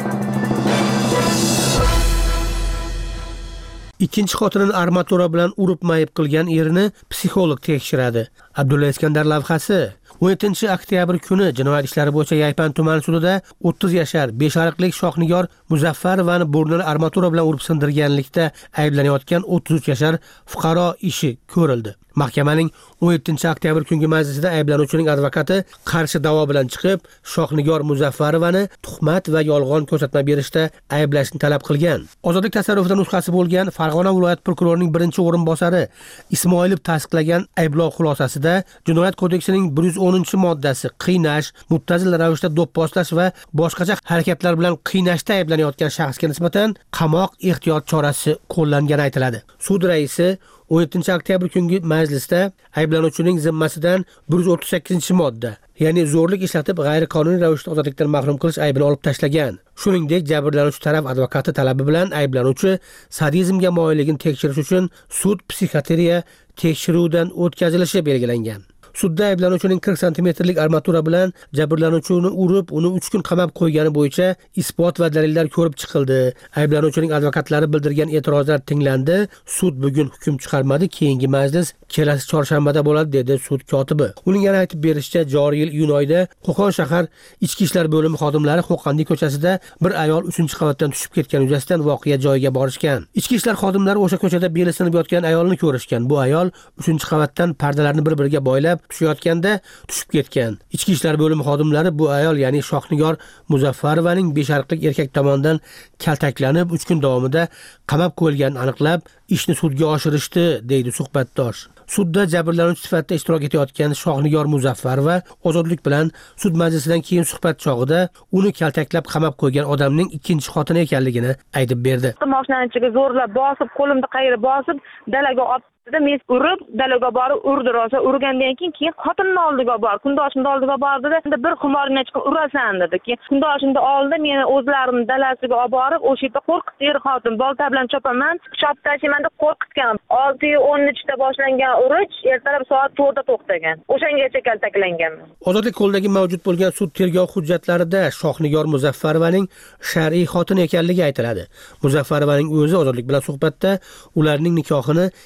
Ikkinchi xotinini armatura bilan urib mayib qilgan erini psixolog tekshiradi. Abdulla Iskandar lavhasi o'n yettinchi oktyabr kuni jinoyat ishlari bo'yicha Yaypan tumani sudida o'ttiz yashar beshariqlik Shohnigor Muzaffarovani burnini armatura bilan urib sindirganlikda ayblanayotgan o'ttiz uch yashar fuqaro ishi ko'rildi. Mahkamaning o'n yettinchi oktyabr kungi majlisida ayblanuvchining advokati qarshi da'vo bilan chiqib, Shohnigor Muzaffarovani tuhmat va yolg'on ko'rsatma berishda ayblashni talab qilgan. Ozodlik tasarrufida nusxasi bo'lgan Farg'ona viloyat prokurorining birinchi o'rinbosari Ismoilov tasdiqlagan ayblov xulosasida Jinoyat kodeksining bir yuz o'ninchi moddasi qiynash, muttazil ravishda do'pposlash va boshqacha harakatlar bilan qiynashda ayblanayotgan shaxsga nisbatan qamoq ehtiyot chorasi qo'llangani aytiladi. Sud raisi o'n yettinchi oktyabr kungi majlisda ayblanuvchining zimmasidan bir yuz o'ttiz sakkizinchi modda, ya'ni zo'rlik ishlatib g'ayriqonuniy ravishda ozodlikdan mahrum qilish aybini olib tashlagan. Shuningdek, jabrlanuvchi taraf advokati talabi bilan ayblanuvchi sadizmga moyilligini tekshirish uchun sud psixiatriya tekshiruvidan o'tkazilishi belgilangan. Sudda ayblanuvchining qirq santimetrlik armatura bilan jabrlanuvchini urib, uni uch kun qamab qo'ygani bo'yicha isbot va dalillar ko'rib chiqildi. Ayblanuvchining advokatlari bildirgan e'tirozlar tinglandi. Sud bugun hukm chiqarmadi, keyingi majlis kelasi chorshanbada bo'ladi, dedi sud kotibi. Uning yana aytib berishicha, joriy yil iyun oyida Qo'qon shahar ichki ishlar bo'limi xodimlari Qo'qondiy ko'chasida bir ayol uchinchi qavatdan tushib ketgan yuzasidan voqea joyiga borishgan. Ichki ishlar xodimlari o'sha ko'chada beli sinib yotgan ayolni ko'rishgan. Bu ayol uchinchi qavatdan pardalarni bir-biriga boylab tushayotganda tushib ketgan. Ichki ishlar bo'limi xodimlari bu ayol, ya'ni Shohnigor Muzaffarovaning beshariqlik erkak tomonidan kaltaklanib uch kun davomida qamab qo'yilganini aniqlab, ishni sudga oshirishdi, deydi suhbatdosh. Sudda jabrlanuvchi sifatida ishtirok etayotgan Shohnigor Muzaffarova ozodlik bilan sud majlisidan keyin suhbat chog'ida uni kaltaklab qamab qo'ygan odamning ikkinchi xotini ekanligini aytib berdi. Mashinani ichiga zo'rlab bosib, qo'limda qayirib bosib, dalaga olib men urib, dalaga borib urdi, rosa urgandan keyin keyin xotinning oldiga bor, kundoshimning oldiga bordida, bir xumorni chiqib urasan dedi. Keyin kundoshimni oldi, meni o'zlarimning dalasiga olib borib, o'sha yerda qo'rqitdi er xotin, bolta bilan chopaman, chop tashlayman deb qo'rqitgan. olti o'n uchda boshlangan urush ertalab soat to'rtda to'xtagan. O'shangacha kaltaklanganman. Ozodlik qo'lidagi mavjud bo'lgan sud tergov hujjatlarida Shohnigor Muzaffarovaning shar'iy xotini ekanligi aytiladi. Muzaffarovaning o'zi ozodlik bilan suhbatda ularning nikohini Yaypan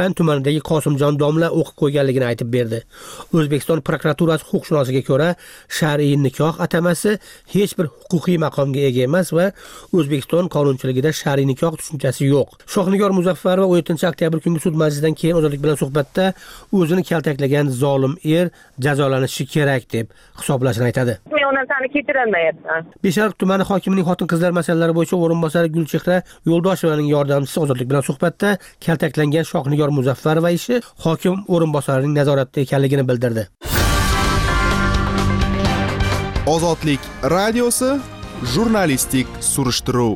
Yaypan tumanidagi Qosimjon domla o'qib qo'yganligini aytib berdi. O'zbekiston prokuraturasi huquqshunosliga ko'ra, shar'iy nikoh atamasi hech bir huquqiy maqomga ega emas va O'zbekiston qonunchiligida shar'iy nikoh tushunchasi yo'q. Shohnigor Muzaffarova o'n yettinchi oktyabr kungi sud majlisidan keyin Ozodlik bilan suhbatda o'zini kaltaklagan zolim er jazolanishi kerak deb hisoblashini aytadi. Men undan sani kechirilmayapman. Beshariq tumani hokimining xotin-qizlar masalalari bo'yicha o'rinbosari Gulchehra Yo'ldoshevaning yordamchisi Ozodlik bilan suhbatda kaltaklangan Shohnigor Muzaffarova ishi hokim o'rinbosarining nazoratida ekanligini bildirdi. Ozodlik radiosi jurnalistik surishtiruv.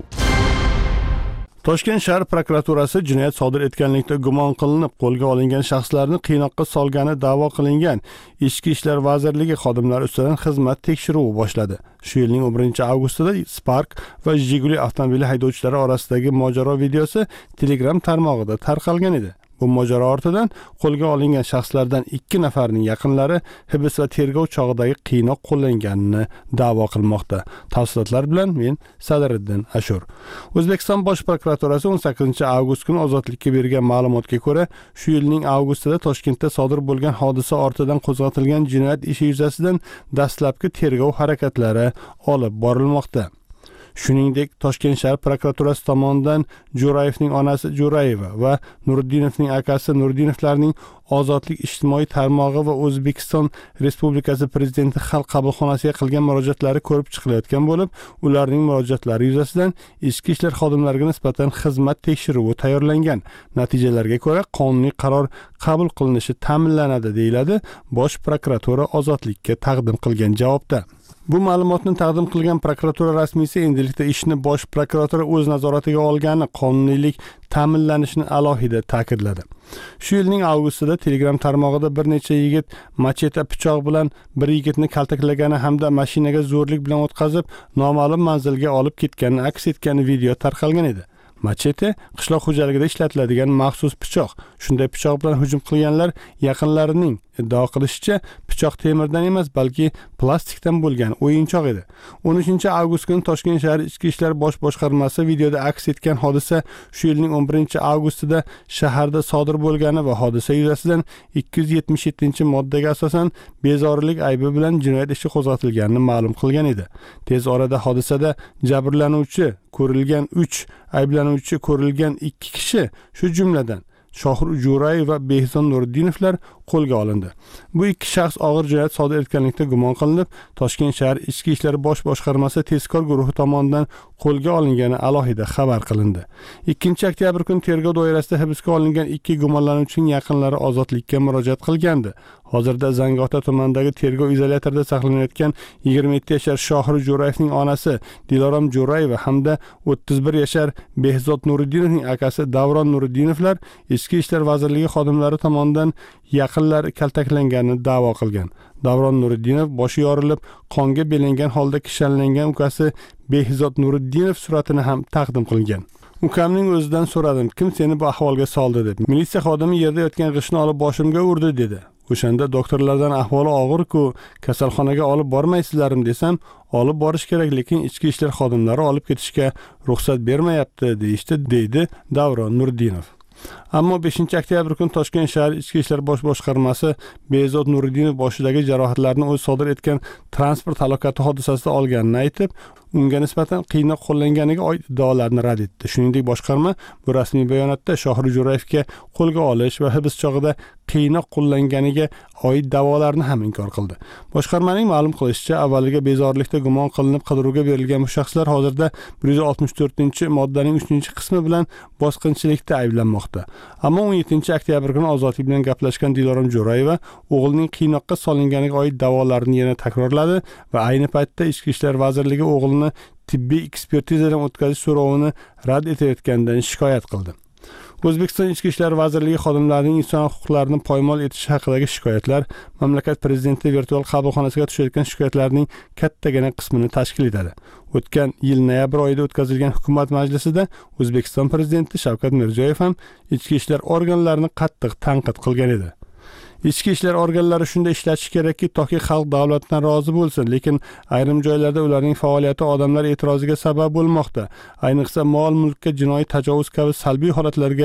Toshkent shahar prokuraturasi jinoyat sodir etganlikda gumon qilinib qo'lga olingan shaxslarni qiynoqqa solgani da'vo qilingan Ichki ishlar vazirligi xodimlari ustidan xizmat tekshiruvi boshladi. Shu yilning o'n birinchi avgustida Spark va Jiguli avtomobili haydovchilari orasidagi mojaro videosi Telegram tarmog'ida tarqalgan edi. Bu mojaro ortidan qo'lga olingan shaxslardan ikki nafarining yaqinlari hibs va tergov chog'idagi qiynoq qo'llanganini da'vo qilmoqda. Tafsilotlar bilan men Sadiriddin Ashur. O'zbekiston Bosh prokuraturasi o'n sakkizinchi avgust kuni Ozodlikka bergan ma'lumotga ko'ra, shu yilning avgustida Toshkentda sodir bo'lgan hodisa ortidan qo'zg'atilgan jinoyat ishi yuzasidan dastlabki tergov harakatlari olib borilmoqda. Shuningdek, Toshkent shahar prokuraturasi tomonidan Jo'rayevning onasi Jo'rayeva va Nuriddinovning akasi Nuriddinovlarning Ozodlik ijtimoiy tarmog'i va O'zbekiston Respublikasi Prezidenti xalq qabulxonasiga qilgan murojaatlari ko'rib chiqilayotgan bo'lib, ularning murojaatlari yuzasidan ichki ishlar xodimlariga nisbatan xizmat tekshiruvi tayyorlangan. Natijalarga ko'ra qonuniy qaror qabul qilinishi ta'minlanadi, deyiladi Bosh prokuratura Ozodlikka taqdim qilgan javobda. Bu ma'lumotni taqdim qilgan prokuratura rasmiysi endilikda ishni Bosh prokuratura o'z nazoratiga olgani qonuniylik ta'minlanishini alohida ta'kidladi. Shu yilning avgustida Telegram tarmog'ida bir necha yigit macheta pichoq bilan bir yigitni kaltaklagani hamda mashinaga zo'rlik bilan o'tkazib, noma'lum manzilga olib ketgani aks etgan video tarqalgan edi. Machete qishloq xo'jaligida ishlatiladigan maxsus pichoq. Shunday pichoq bilan hujum qilganlar yaqinlarining iddao qilishicha, pichoq temirdan emas, balki plastikdan bo'lgan o'yinchoq edi. o'n uchinchi avgust kuni Toshkent shahar Ichki ishlar bosh boshqarmasi videoda aks etgan hodisa shu yilning o'n birinchi avgustida shaharda sodir bo'lgani va hodisa yuzasidan ikki yuz yetmish yettinchi moddaga asosan bezorilik aybi bilan jinoyat ishi qo'zg'atilganini ma'lum qilgan edi. Tez orada hodisada jabrlanuvchi ko'rilgan uch, ayblanuvchi ko'rilgan ikki kishi, shu jumladan Shohir Jo'rayev va Behzod Nuriddinovlar qo'lga olindi. Bu ikki shaxs og'ir jinoyat sodir etganlikda gumon qilinib, Toshkent shahar Ichki ishlar bosh boshqarmasi tezkor guruhi tomonidan qo'lga olingani alohida xabar qilindi. ikkinchi oktyabr kuni tergov doirasida hibsga olingan ikki gumonlanuvchining yaqinlari ozodlikka murojaat qilgandi. Hozirda Zangiota tumanidagi tergov izolyatorida saqlanayotgan yigirma yetti yashar Shohir Jo'rayevning onasi Dilorom Jo'rayeva hamda o'ttiz bir yashar Behzod Nuriddinovning akasi Davron Nuriddinovlar Ichki ishlar vazirligi xodimlari tomonidan yaqinlari kaltaklanganini da'vo qilgan. Davron Nuriddinov boshi yorilib, qonga belangan holda kishanlangan ukasi Behzod Nuriddinov suratini ham taqdim qilgan. Ukamning o'zidan so'radim, kim seni bu ahvolga soldi deb. Militsiya xodimi yerda yotgan g'ishni olib boshimga urdi dedi. O'shanda doktorlardan ahvoli og'ir-ku, kasalxonaga olib bormaysizlarmi desam, olib borish kerak, lekin ichki ishlar xodimlari olib ketishga ruxsat bermayapti deyishdi, deydi Davron Nuriddinov. Ammo beshinchi oktyabr kuni Toshkent shahar Ichki ishlar bosh boshqarmasi Behzod Nuriddinov boshidagi jarohatlarni o'z sodir etgan transport halokati hodisasida olganini aytib, unga nisbatan qiynoq qo'llanganiga oid iddaolarni rad etdi. Shuningdek, boshqarma bu rasmiy bayonotda Shohir Jo'rayevga qo'lga olish va hibs chog'ida qiynoq qo'llanganiga oid da'volarni ham inkor qildi. Boshqarmaning ma'lum qilishicha, avvaliga bezorilikda gumon qilinib qidiruvga berilgan bu shaxslar hozirda bir yuz oltmish to'rtinchi moddaning uchinchi qismi bilan bosqinchilikda ayblanmoqda. Ammo o'n yettinchi oktyabr kuni Ozodlik bilan gaplashgan Dilorom Jo'rayeva o'g'lining qiynoqqa solinganiga oid da'volarni yana takrorladi va ayni paytda Ichki ishlar vazirligi o'g'lini tibbiy ekspertizadan o'tkazish so'rovini rad etayotganidan shikoyat qildi. O'zbekiston Ichki ishlar vazirligi xodimlarining inson huquqlarini poymol etishi haqidagi shikoyatlar mamlakat prezidenti virtual qabulxonasiga tushayotgan shikoyatlarning kattagina qismini tashkil etadi. O'tgan yil noyabr oyida o'tkazilgan hukumat majlisida O'zbekiston prezidenti Shavkat Mirziyoyev ham ichki ishlar organlarini qattiq tanqid qilgan edi. Ichki ishlar organlari shunday ishlashi kerakki, toki xalq davlatdan rozi bo'lsin, lekin ayrim joylarda ularning faoliyati odamlar e'tiroziga sabab bo'lmoqda. Ayniqsa mol mulkka jinoiy tajovuz kabi salbiy holatlarga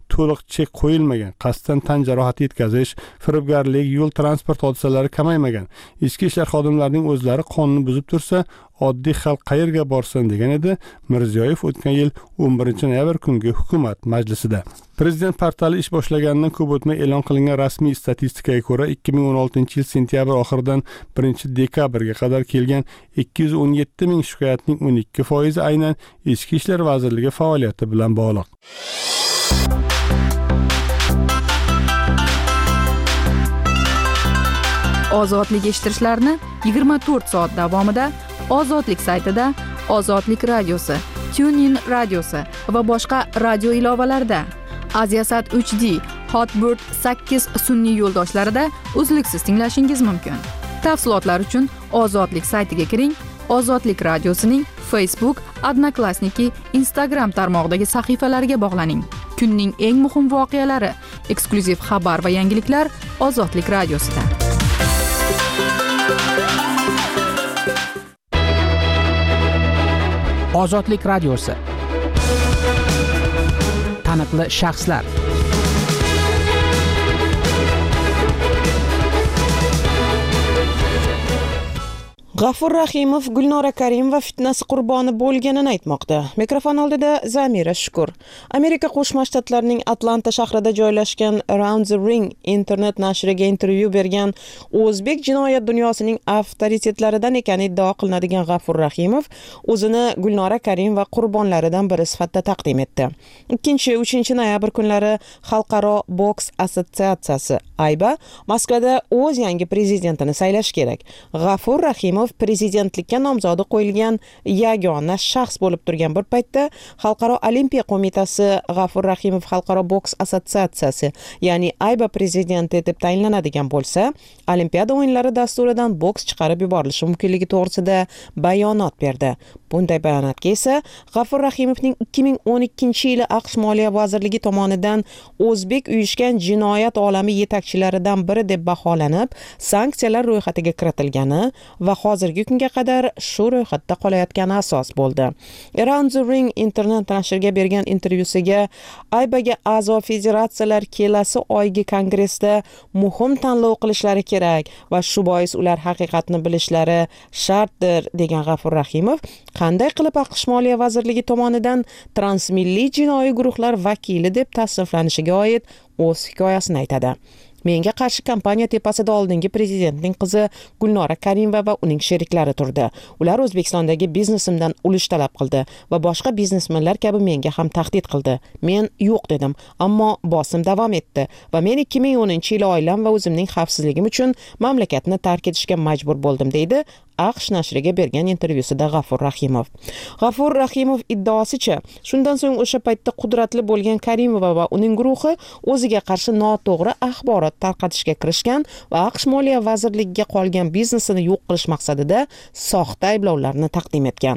to'liq chek qo'yilmagan, qasddan tan jarohati yetkazish, firibgarlik, yo'l transport hodisalari kamaymagan. Ichki ishlar xodimlarining o'zlari qonunni buzib tursa, oddiy xalq qayerga borsin degan edi Mirziyoyev o'tgan yil o'n birinchi noyabr kungi hukumat majlisida. Prezident portali ish boshlaganidan ko'p o'tmay e'lon qilingan rasmiy statistikaga ko'ra ikki ming o'n oltinchi yil sentyabr oxiridan birinchi dekabrga qadar kelgan ikki yuz o'n yetti ming shikoyatning o'n ikki foizi aynan Ichki ishlar vazirligi faoliyati bilan bog'liq. Ozodlik eshittirishlarini yigirma to'rt soat davomida Ozodlik saytida, Ozodlik radiosi, TuneIn radiosi va boshqa radio ilovalarida, Aziasat uch D, Hotbird sakkiz sun'iy yo'ldoshlarida uzluksiz tinglashingiz mumkin. Tafsilotlar uchun Ozodlik saytiga kiring. Ozodlik radiosining Facebook, Odnoklassniki, Instagram tarmog'idagi sahifalariga bog'laning. Kunning eng muhim voqealari, eksklyuziv xabar va yangiliklar Ozodlik radiosida. Ozodlik radiosi. Taniqli shaxslar. G'afur Rahimov Gulnora Karimova fitnasi qurboni bo'lganini aytmoqda. Mikrofon oldida Zamira Shukur. Amerika Qo'shma Shtatlarining Atlanta shahrida joylashgan Around the Ring internet nashriga intervyu bergan o'zbek jinoyat dunyosining avtoritetlaridan ekani iddao qilinadigan G'afur Rahimov o'zini Gulnora Karimova qurbonlaridan biri sifatida taqdim etdi. ikkinchi uchinchi noyabr kunlari Xalqaro boks assotsiatsiyasi ayba Moskvada o'z yangi prezidentini saylash kerak. G'afur Rahimov prezidentlikka nomzodi qo'yilgan yagona shaxs bo'lib turgan bir paytda Xalqaro olimpiya qo'mitasi G'afur Rahimov Xalqaro boks assotsiatsiyasi, ya'ni ayba prezidenti etib tayinlanadigan bo'lsa, Olimpiada o'yinlari dasturidan boks chiqarib yuborilishi mumkinligi to'g'risida bayonot berdi. Bunday bayonotga esa G'afur Rahimovning ikki ming o'n ikkinchi yili AQSh Moliya vazirligi tomonidan o'zbek uyushgan jinoyat olami yetakchilaridan biri deb baholanib, sanksiyalar ro'yxatiga kiritilgani va hozirgi kunga qadar shu ro'yxatda qolayotgani asos bo'ldi. Around the Ring internet nashriga bergan intervyusiga aybaga a'zo federatsiyalar kelasi oygi kongressda muhim tanlov qilishlari kerak va shu bois ular haqiqatni bilishlari shartdir degan G'afur Rahimov qanday qilib AQSh Moliya vazirligi tomonidan transmilliy jinoiy guruhlar vakili deb tasniflanishiga oid o'z hikoyasini aytadi. Menga qarshi kampaniya tepasida oldingi prezidentning qizi Gulnora Karimova va uning sheriklari turdi. Ular O'zbekistondagi biznesimdan ulush talab qildi va boshqa biznesmenlar kabi menga ham tahdid qildi. Men yo'q dedim, ammo bosim davom etdi va men ikki ming o'ninchi yil oilam va o'zimning xavfsizligim uchun mamlakatni tark etishga majbur bo'ldim, deydi AQSh nashriga bergan intervyusida G'afur Rahimov. G'afur Rahimov iddaosicha, shundan so'ng o'sha paytda qudratli bo'lgan Karimova va uning guruhi o'ziga qarshi noto'g'ri axborot tarqatishga kirishgan va AQSh Moliya vazirligiga qolgan biznesini yo'q qilish maqsadida soxta ayblovlarni taqdim etgan.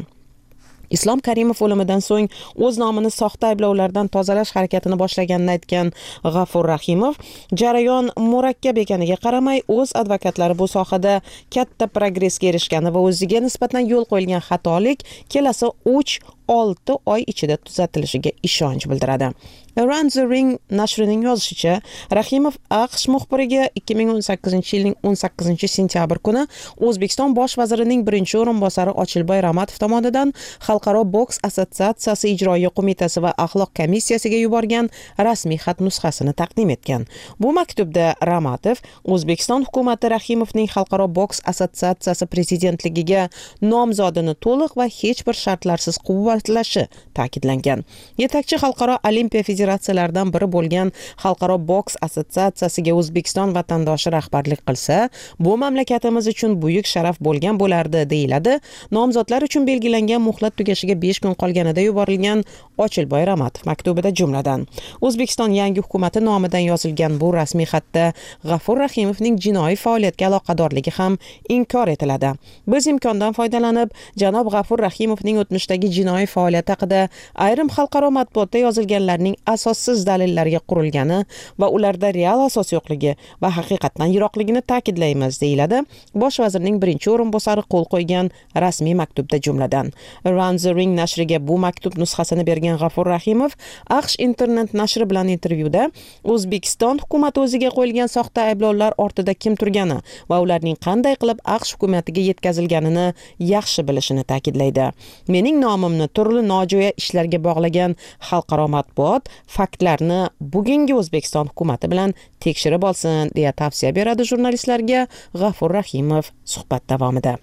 Islom Karimov o'limidan so'ng o'z nomini soxta ayblovlardan tozalash harakatini boshlaganini aytgan G'afur Rahimov, jarayon murakkab ekaniga qaramay, o'z advokatlari bu sohada katta progressga erishgani va o'ziga nisbatan yo'l qo'yilgan xatolik kelasi uch olti oy ichida tuzatilishiga ishonch bildiradi. Around the Ring nashrining yozishicha, Rahimov AQSh muxbiriga ikki ming o'n sakkizinchi yilning o'n sakkizinchi sentyabr kuni O'zbekiston bosh vazirining birinchi o'rinbosari Ochilboy Ramatov tomonidan Xalqaro boks assotsiatsiyasi ijroiya qo'mitasi va axloq komissiyasiga yuborgan rasmiy xat nusxasini taqdim etgan. Bu maktubda Ramatov O'zbekiston hukumati Rahimovning Xalqaro boks assotsiatsiyasi prezidentligiga nomzodini to'liq va hech bir shartlarsiz quvvatlashi ta'kidlangan. Yetakchi xalqaro olimpiya federatsiyalaridan biri bo'lgan Xalqaro boks assotsiatsiyasiga O'zbekiston vatandoshi rahbarlik qilsa, bu mamlakatimiz uchun buyuk sharaf bo'lgan bo'lardi, deyiladi. Nomzodlar uchun belgilangan muhlat tugashiga besh kun qolganida yuborilgan Ochilboy Ramatov maktubida jumladan O'zbekiston yangi hukumati nomidan yozilgan bu rasmiy xatda G'afur Rahimovning jinoiy faoliyatga aloqadorligi ham inkor etiladi. Biz imkondan foydalanib, janob G'afur Rahimovning o'tmishdagi jinoiy ijtimoiy faoliyat haqida ayrim xalqaro matbuotda yozilganlarning asossiz dalillariga qurilgani va ularda real asos yo'qligi va haqiqatdan yiroqligini ta'kidlaymiz, deyiladi bosh vazirning birinchi o'rinbosari qo'l qo'ygan rasmiy maktubda jumladan. Around the Ring nashriga bu maktub nusxasini bergan G'afur Rahimov AQSh internet nashri bilan intervyuda O'zbekiston hukumati o'ziga qo'yilgan soxta ayblovlar ortida kim turgani va ularning qanday qilib AQSh hukumatiga yetkazilganini yaxshi bilishini ta'kidlaydi. Mening nomimni turli nojo'ya ishlarga bog'lagan xalqaro matbuot faktlarni bugungi O'zbekiston hukumati bilan tekshirib olsin, deya tavsiya beradi jurnalistlarga G'afur Rahimov suhbat davomida.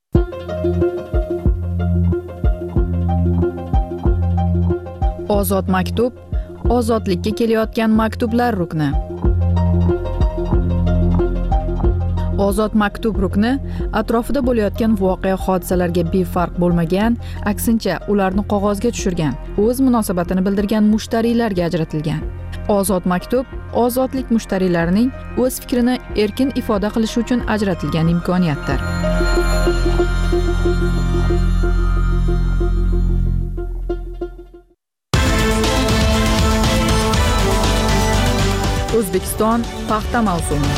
Ozod maktub, ozodlikka kelayotgan maktublar rukni. Ozod maktub rukni atrofida bo'layotgan voqea hodisalarga befarq bo'lmagan, aksincha ularni qog'ozga tushirgan, o'z munosabatini bildirgan mushtariylarga ajratilgan. Ozod maktub ozodlik mushtariylarining o'z fikrini erkin ifoda qilishi uchun ajratilgan imkoniyatdir. O'zbekiston paxta mavsumi.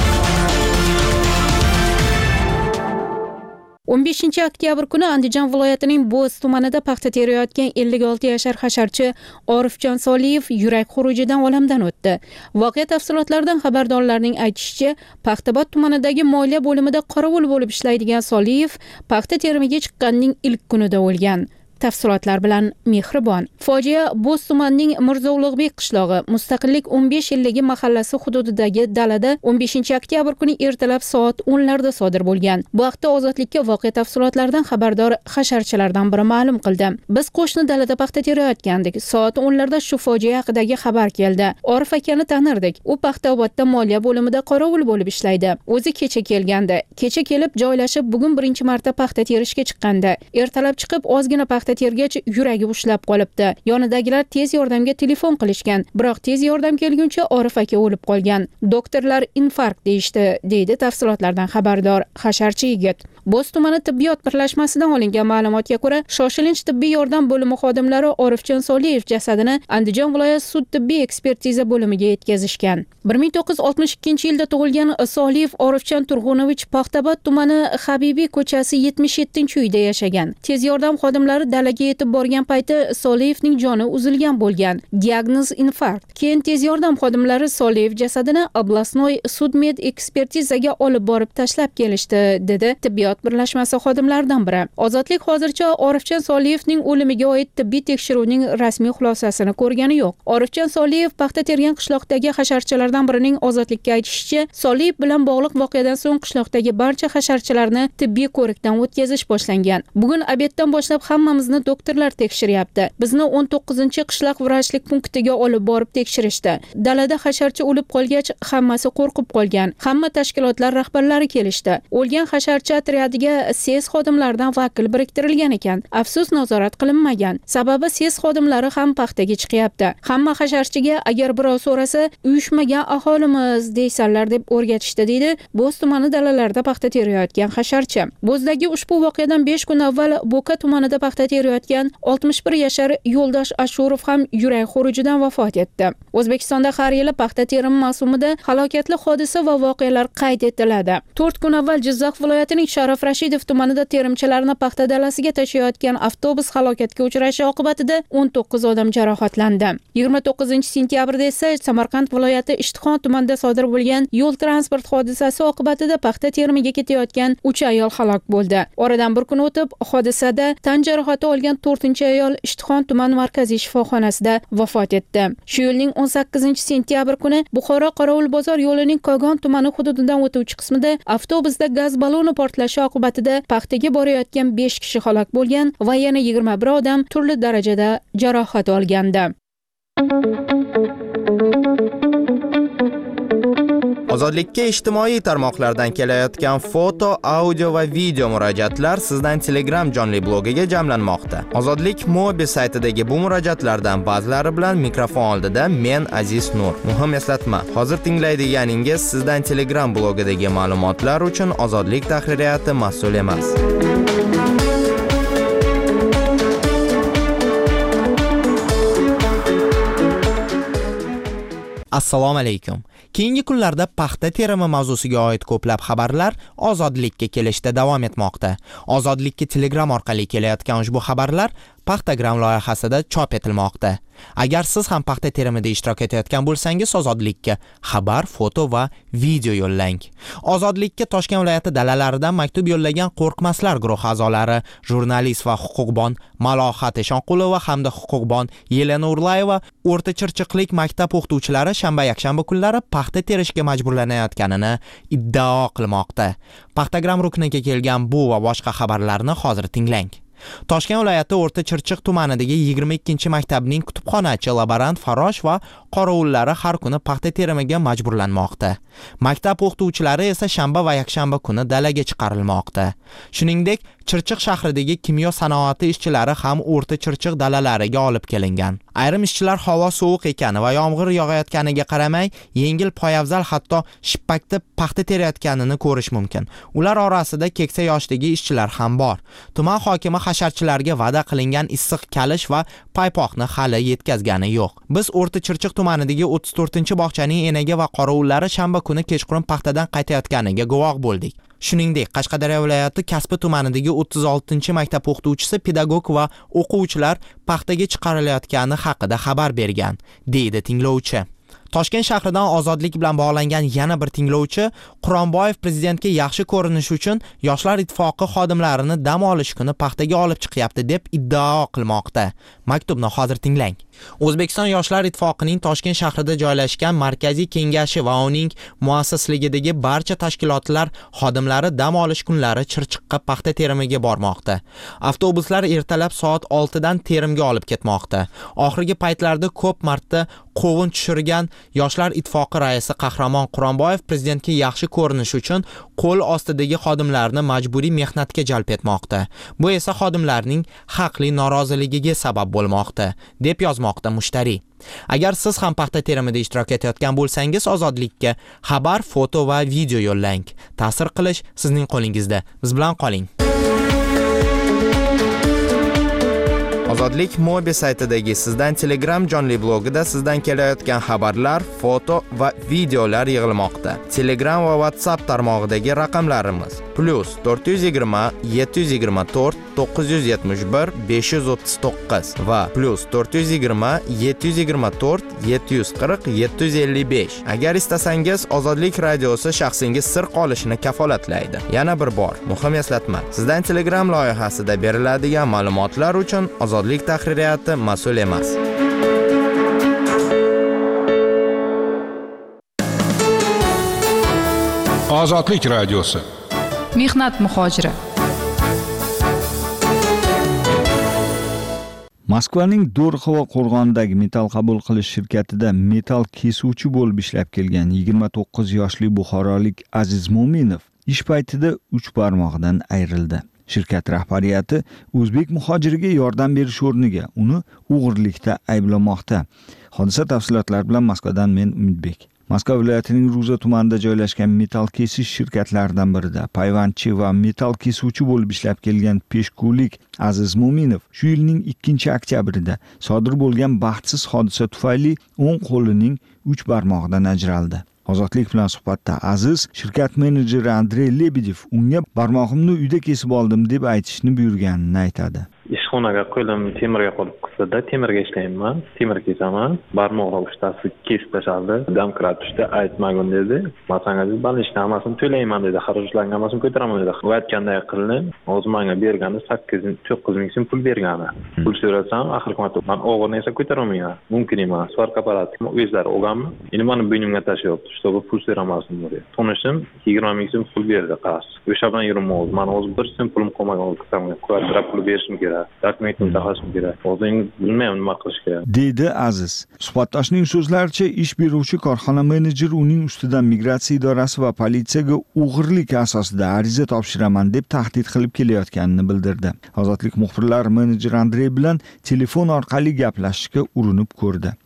o'n beshinchi oktyabr kuni Andijon viloyatining Bo'z tumanida paxta terayotgan ellik olti yashar hasharchi Orifjon Soliyev yurak xurujidan olamdan o'tdi. Voqea tafsilotlaridan xabardorlarning aytishicha, Paxtabod tumanidagi moliya bo'limida qorovul bo'lib ishlaydigan Soliyev paxta terimiga chiqqanning ilk kunida o'lgan. Tafsilotlar bilan Mehribon. Fojia Bo'z tumanining Mirzo Ulug'bek qishlog'i, Mustaqillik o'n besh yilligi mahallasi hududidagi dalada o'n beshinchi oktyabr kuni ertalab soat o'nlarda sodir bo'lgan. Bu haqda Ozodlikka voqea tafsilotlaridan xabardor hasharchilardan biri ma'lum qildi. Biz qo'shni dalada paxta terayotgandik. Soat o'nlarda shu fojia haqidagi xabar keldi. Orif akani tanirdik. U Paxtabodda moliya bo'limida qorovul bo'lib ishlaydi. O'zi kecha kelgandi. Kecha kelib joylashib, bugun birinchi marta paxta terishga chiqqandi. Ertalab chiqib ozgina paxta tergach yuragi ushlab qolibdi. Yonidagilar tez yordamga telefon qilishgan, biroq tez yordam kelguncha Orif aka o'lib qolgan. Doktorlar infarkt deyishdi, deydi tafsilotlardan xabardor hasharchi yigit. Bo'z tumani tibbiyot birlashmasidan olingan ma'lumotga ko'ra, shoshilinch tibbiy yordam bo'limi xodimlari Orifjon Soliyev jasadini Andijon viloyat sud tibbiy ekspertiza bo'limiga yetkazishgan. bir ming to'qqiz yuz oltmish ikkinchi yilda tug'ilgan Soliyev Orifjon Turg'unovich Paxtabod tumani Habibiy ko'chasi yetmish yettinchi uyda yashagan. Tez yordam xodimlari dalaga yetib borgan payti Soliyevning joni uzilgan bo'lgan. Diagnoz infarkt. Keyin tez yordam xodimlari Soliyev jasadini Oblastnoy sudmed ekspertizaga olib borib tashlab kelishdi, dedi tibbiyot birlashmasi xodimlaridan biri. Ozodlik hozircha Orifjon Soliyevning o'limiga oid tibbiy tekshiruvning rasmiy xulosasini ko'rgani yo'q. Orifjon Soliyev paxta tergan qishloqdagi hasharchilardan birining Ozodlikka aytishicha, Soliyev bilan bog'liq voqeadan so'ng qishloqdagi barcha hasharchilarni tibbiy ko'rikdan o'tkazish boshlangan. Bugun obeddan boshlab hammamizni doktorlar tekshiryapti. Bizni o'n to'qqizinchi qishloq vrachlik punktiga olib borib tekshirishdi. Dalada hasharchi o'lib qolgach, hammasi qo'rqib qolgan. Hamma tashkilotlar rahbarlari kelishdi. O'lgan hasharchi atriyadiga S E S xodimlaridan vakil biriktirilgan ekan. Afsus, nazorat qilinmagan. Sababi S E S xodimlari ham paxtaga chiqyapti. Hamma hasharchiga agar birov so'rasa, uyushmagan aholimiz deysanlar deb o'rgatishdi, deydi Bo'z tumani dalalarida paxta terayotgan hasharchi. Bo'zdagi ushbu voqeadan besh kun avval Bo'ka tumanida paxta terayotgan oltmish bir yashar Yo'ldosh Ashurov ham yurak xurujidan vafot etdi. O'zbekistonda har yili paxta terimi mavsumida halokatli hodisa va voqealar qayd etiladi. to'rt kun avval Jizzax viloyatining Sharof Rashidov tumanida terimchilarni paxta dalasiga tashiyotgan avtobus halokatga uchrashi oqibatida o'n to'qqiz odam jarohatlandi. yigirma to'qqizinchi sentyabrda esa Samarqand viloyati Ishtixon tumanida sodir bo'lgan yo'l transport hodisasi oqibatida paxta terimiga ketayotgan uch ayol halok bo'ldi. Oradan bir kun o'tib, hodisada tan jarohati olgan to'rtinchi ayol Ishtixon tuman markaziy shifoxonasida vafot etdi. Shu yilning o'n sakkizinchi sentyabr kuni Buxoro Qorovulbozor yo'lining Kogon tumani hududidan o'tuvchi qismida avtobusda gaz baloni portlashi oqibatida paxtaga borayotgan besh kishi halok bo'lgan va yana yigirma bir odam turli darajada jarohat olgandi. Ozodlikka ijtimoiy tarmoqlardan kelayotgan foto, audio va video murojaatlar sizdan Telegram jonli blogiga jamlanmoqda. Ozodlik mobil saytidagi bu murojaatlardan ba'zilari bilan mikrofon oldida men Aziz Nur. Muhim eslatma, hozir tinglaydiganingiz sizdan Telegram blogidagi ma'lumotlar uchun Ozodlik tahririyati mas'ul emas. Assalomu alaykum. Keyingi kunlarda paxta terimi mavzusiga oid ko'plab xabarlar Ozodlikka kelishda davom etmoqda. Ozodlikka Telegram orqali kelayotgan ushbu xabarlar Paxtagram loyihasida chop etilmoqda. Agar siz ham paxta terimida ishtirok etayotgan bo'lsangiz, Ozodlikka xabar, foto va video yo'llang. Ozodlikka Toshkent viloyati dalalaridan maktub yo'llagan Qo'rqmaslar guruhi a'zolari, jurnalist va huquqbon Malohat Eshonqulova hamda huquqbon Yelena Urlayeva O'rta Chirchiqlik maktab o'qituvchilari shanba-yakshanba kunlari paxta terishga majburlanayotganini iddao qilmoqda. Paxtagram rukniga kelgan bu va boshqa xabarlarni hozir tinglang. Toshkent viloyati O'rta Chirchiq tumanidagi yigirma ikkinchi maktabning kutubxonachi, laborant, farosh va qorovullari har kuni paxta terimiga majburlanmoqda. Maktab o'qituvchilari esa shanba va yakshanba kuni dalaga chiqarilmoqda. Shuningdek, Chirchiq shahridagi kimyo sanoati ishchilari ham O'rta Chirchiq dalalariga olib kelingan. Ayrim ishchilar havo sovuq ekani va yomg'ir yog'ayotganiga qaramay, yengil poyafzal hatto shippakda paxta terayotganini ko'rish mumkin. Ular orasida keksa yoshdagi ishchilar ham bor. Tuman hokimi hasharchilarga va'da qilingan issiq kalish va paypoqni hali yetkazgani yo'q. Biz O'rta Chirchiq tumanidagi o'ttiz to'rtinchi bog'chaning enaga va qoravullari shanba kuni kechqurun paxtadan qaytayotganiga guvoh bo'ldik. Shuningdek, Qashqadaryo viloyati Kasbi tumanidagi o'ttiz oltinchi maktab o'qituvchisi, pedagog va o'quvchilar paxtaga chiqarilayotgani haqida xabar bergan, deydi tinglovchi. Toshkent shahridan Ozodlik bilan bog'langan yana bir tinglovchi Quronboyev prezidentga yaxshi ko'rinish uchun Yoshlar ittifoqi xodimlarini dam olish kuni paxtaga olib chiqyapti deb iddao qilmoqda. Maktubni hozir tinglang. O'zbekiston Yoshlar ittifoqining Toshkent shahrida joylashgan markaziy kengashi va uning muassisligidagi barcha tashkilotlar xodimlari dam olish kunlari Chirchiqqa paxta terimiga bormoqda. Avtobuslar ertalab soat oltidan terimga olib ketmoqda. Oxirgi paytlarda ko'p marta qovun tushirgan Yoshlar ittifoqi raisi Qahramon Quronboyev prezidentga yaxshi ko'rinish uchun qo'l ostidagi xodimlarni majburiy mehnatga jalb etmoqda. Bu esa xodimlarning haqli noroziligiga sabab bo'lmoqda, deb yozmoqda mushtariy. Agar siz ham paxta terimida ishtirok etayotgan bo'lsangiz, Ozodlikka xabar, foto va video yo'llang. Ta'sir qilish sizning qo'lingizda. Biz bilan qoling. Ozodlik Mobi saytidagi sizdan Telegram jonli blogida sizdan kelayotgan xabarlar, foto va videolar yig'ilmoqda. Telegram va WhatsApp tarmog'idagi raqamlarimiz plus to'rt yuz yigirma yetti yuz yigirma to'rt to'qqiz yuz yetmish bir besh yuz o'ttiz to'qqiz va plus to'rt yuz yigirma yetti yuz yigirma to'rt yetti yuz qirq yetti yuz ellik besh. Agar istasangiz, Ozodlik radiosi shaxsingiz sir qolishini kafolatlaydi. Yana bir bor muhim eslatma. Sizdan Telegram loyihasida beriladigan ma'lumotlar uchun Ozodlik tahririyati mas'ul emas. Ozodlik radiosi. Mehnat muhojiri. Moskvaning Do'rxova qo'rg'onidagi metall qabul qilish shirkatida metall kesuvchi bo'lib ishlab kelgan yigirma to'qqiz yoshli buxorolik Aziz Mo'minov ish paytida uch barmog'idan ayrildi. Shirkat rahbariyati o'zbek muhojiriga yordam berish o'rniga uni o'g'irlikda ayblamoqda. Hodisa tafsilotlari bilan Moskvadan men Umidbek. Moskva viloyatining Ruza tumanida joylashgan metall kesish shirkatlaridan birida payvandchi va metall kesuvchi bo'lib ishlab kelgan peshkulik Aziz Mo'minov shu yilning ikkinchi oktyabrida sodir bo'lgan baxtsiz hodisa tufayli o'ng qo'lining uch barmog'idan ajraldi. Ozodlik bilan suhbatda Aziz shirkat menejeri Andrey Lebedev unga barmog'imni uyda kesib oldim deb aytishni buyurganini aytadi. Ishxonaga qo'lim temirga qolib qolsa-da, temirga ishlayman, temir kesaman, barmoq uchtasi kesib tashladi, damkrat tushdi, aytmagin dedi. Masangiz balishni hammasini to'layman dedi, xarajlarning hammasini ko'taraman dedi. Va aytganday qildim, o'zi menga bergani sakkiz ming to'qqiz ming so'm pul bergani. Pul so'rasam, axir men o'g'irni esa ko'tarolmayman. Mumkin emas. Svark apparati o'zlari olganmi? Endi meni bo'ynimga tashlayapti, чтобы pul so'ramasin dedi. Tanishim yigirma ming so'm pul berdi qas. O'sha bilan yurmoz. Men o'zi bir so'm pulim qolmagan o'lqasamga, kvartira pul berishim kerak. Dokumentim taqashim kerak. O'zing bilmayman nima qilish kerak. Deydi Aziz. Suhbatdoshning so'zlaricha, ish beruvchi korxona menejeri uning ustidan migratsiya idorasi va politsiyaga o'g'irlik asosida ariza topshiraman deb tahdid qilib kelayotganini bildirdi. Ozodlik muxbirlari menejer Andrey bilan telefon orqali gaplashishga urinib ko'rdi.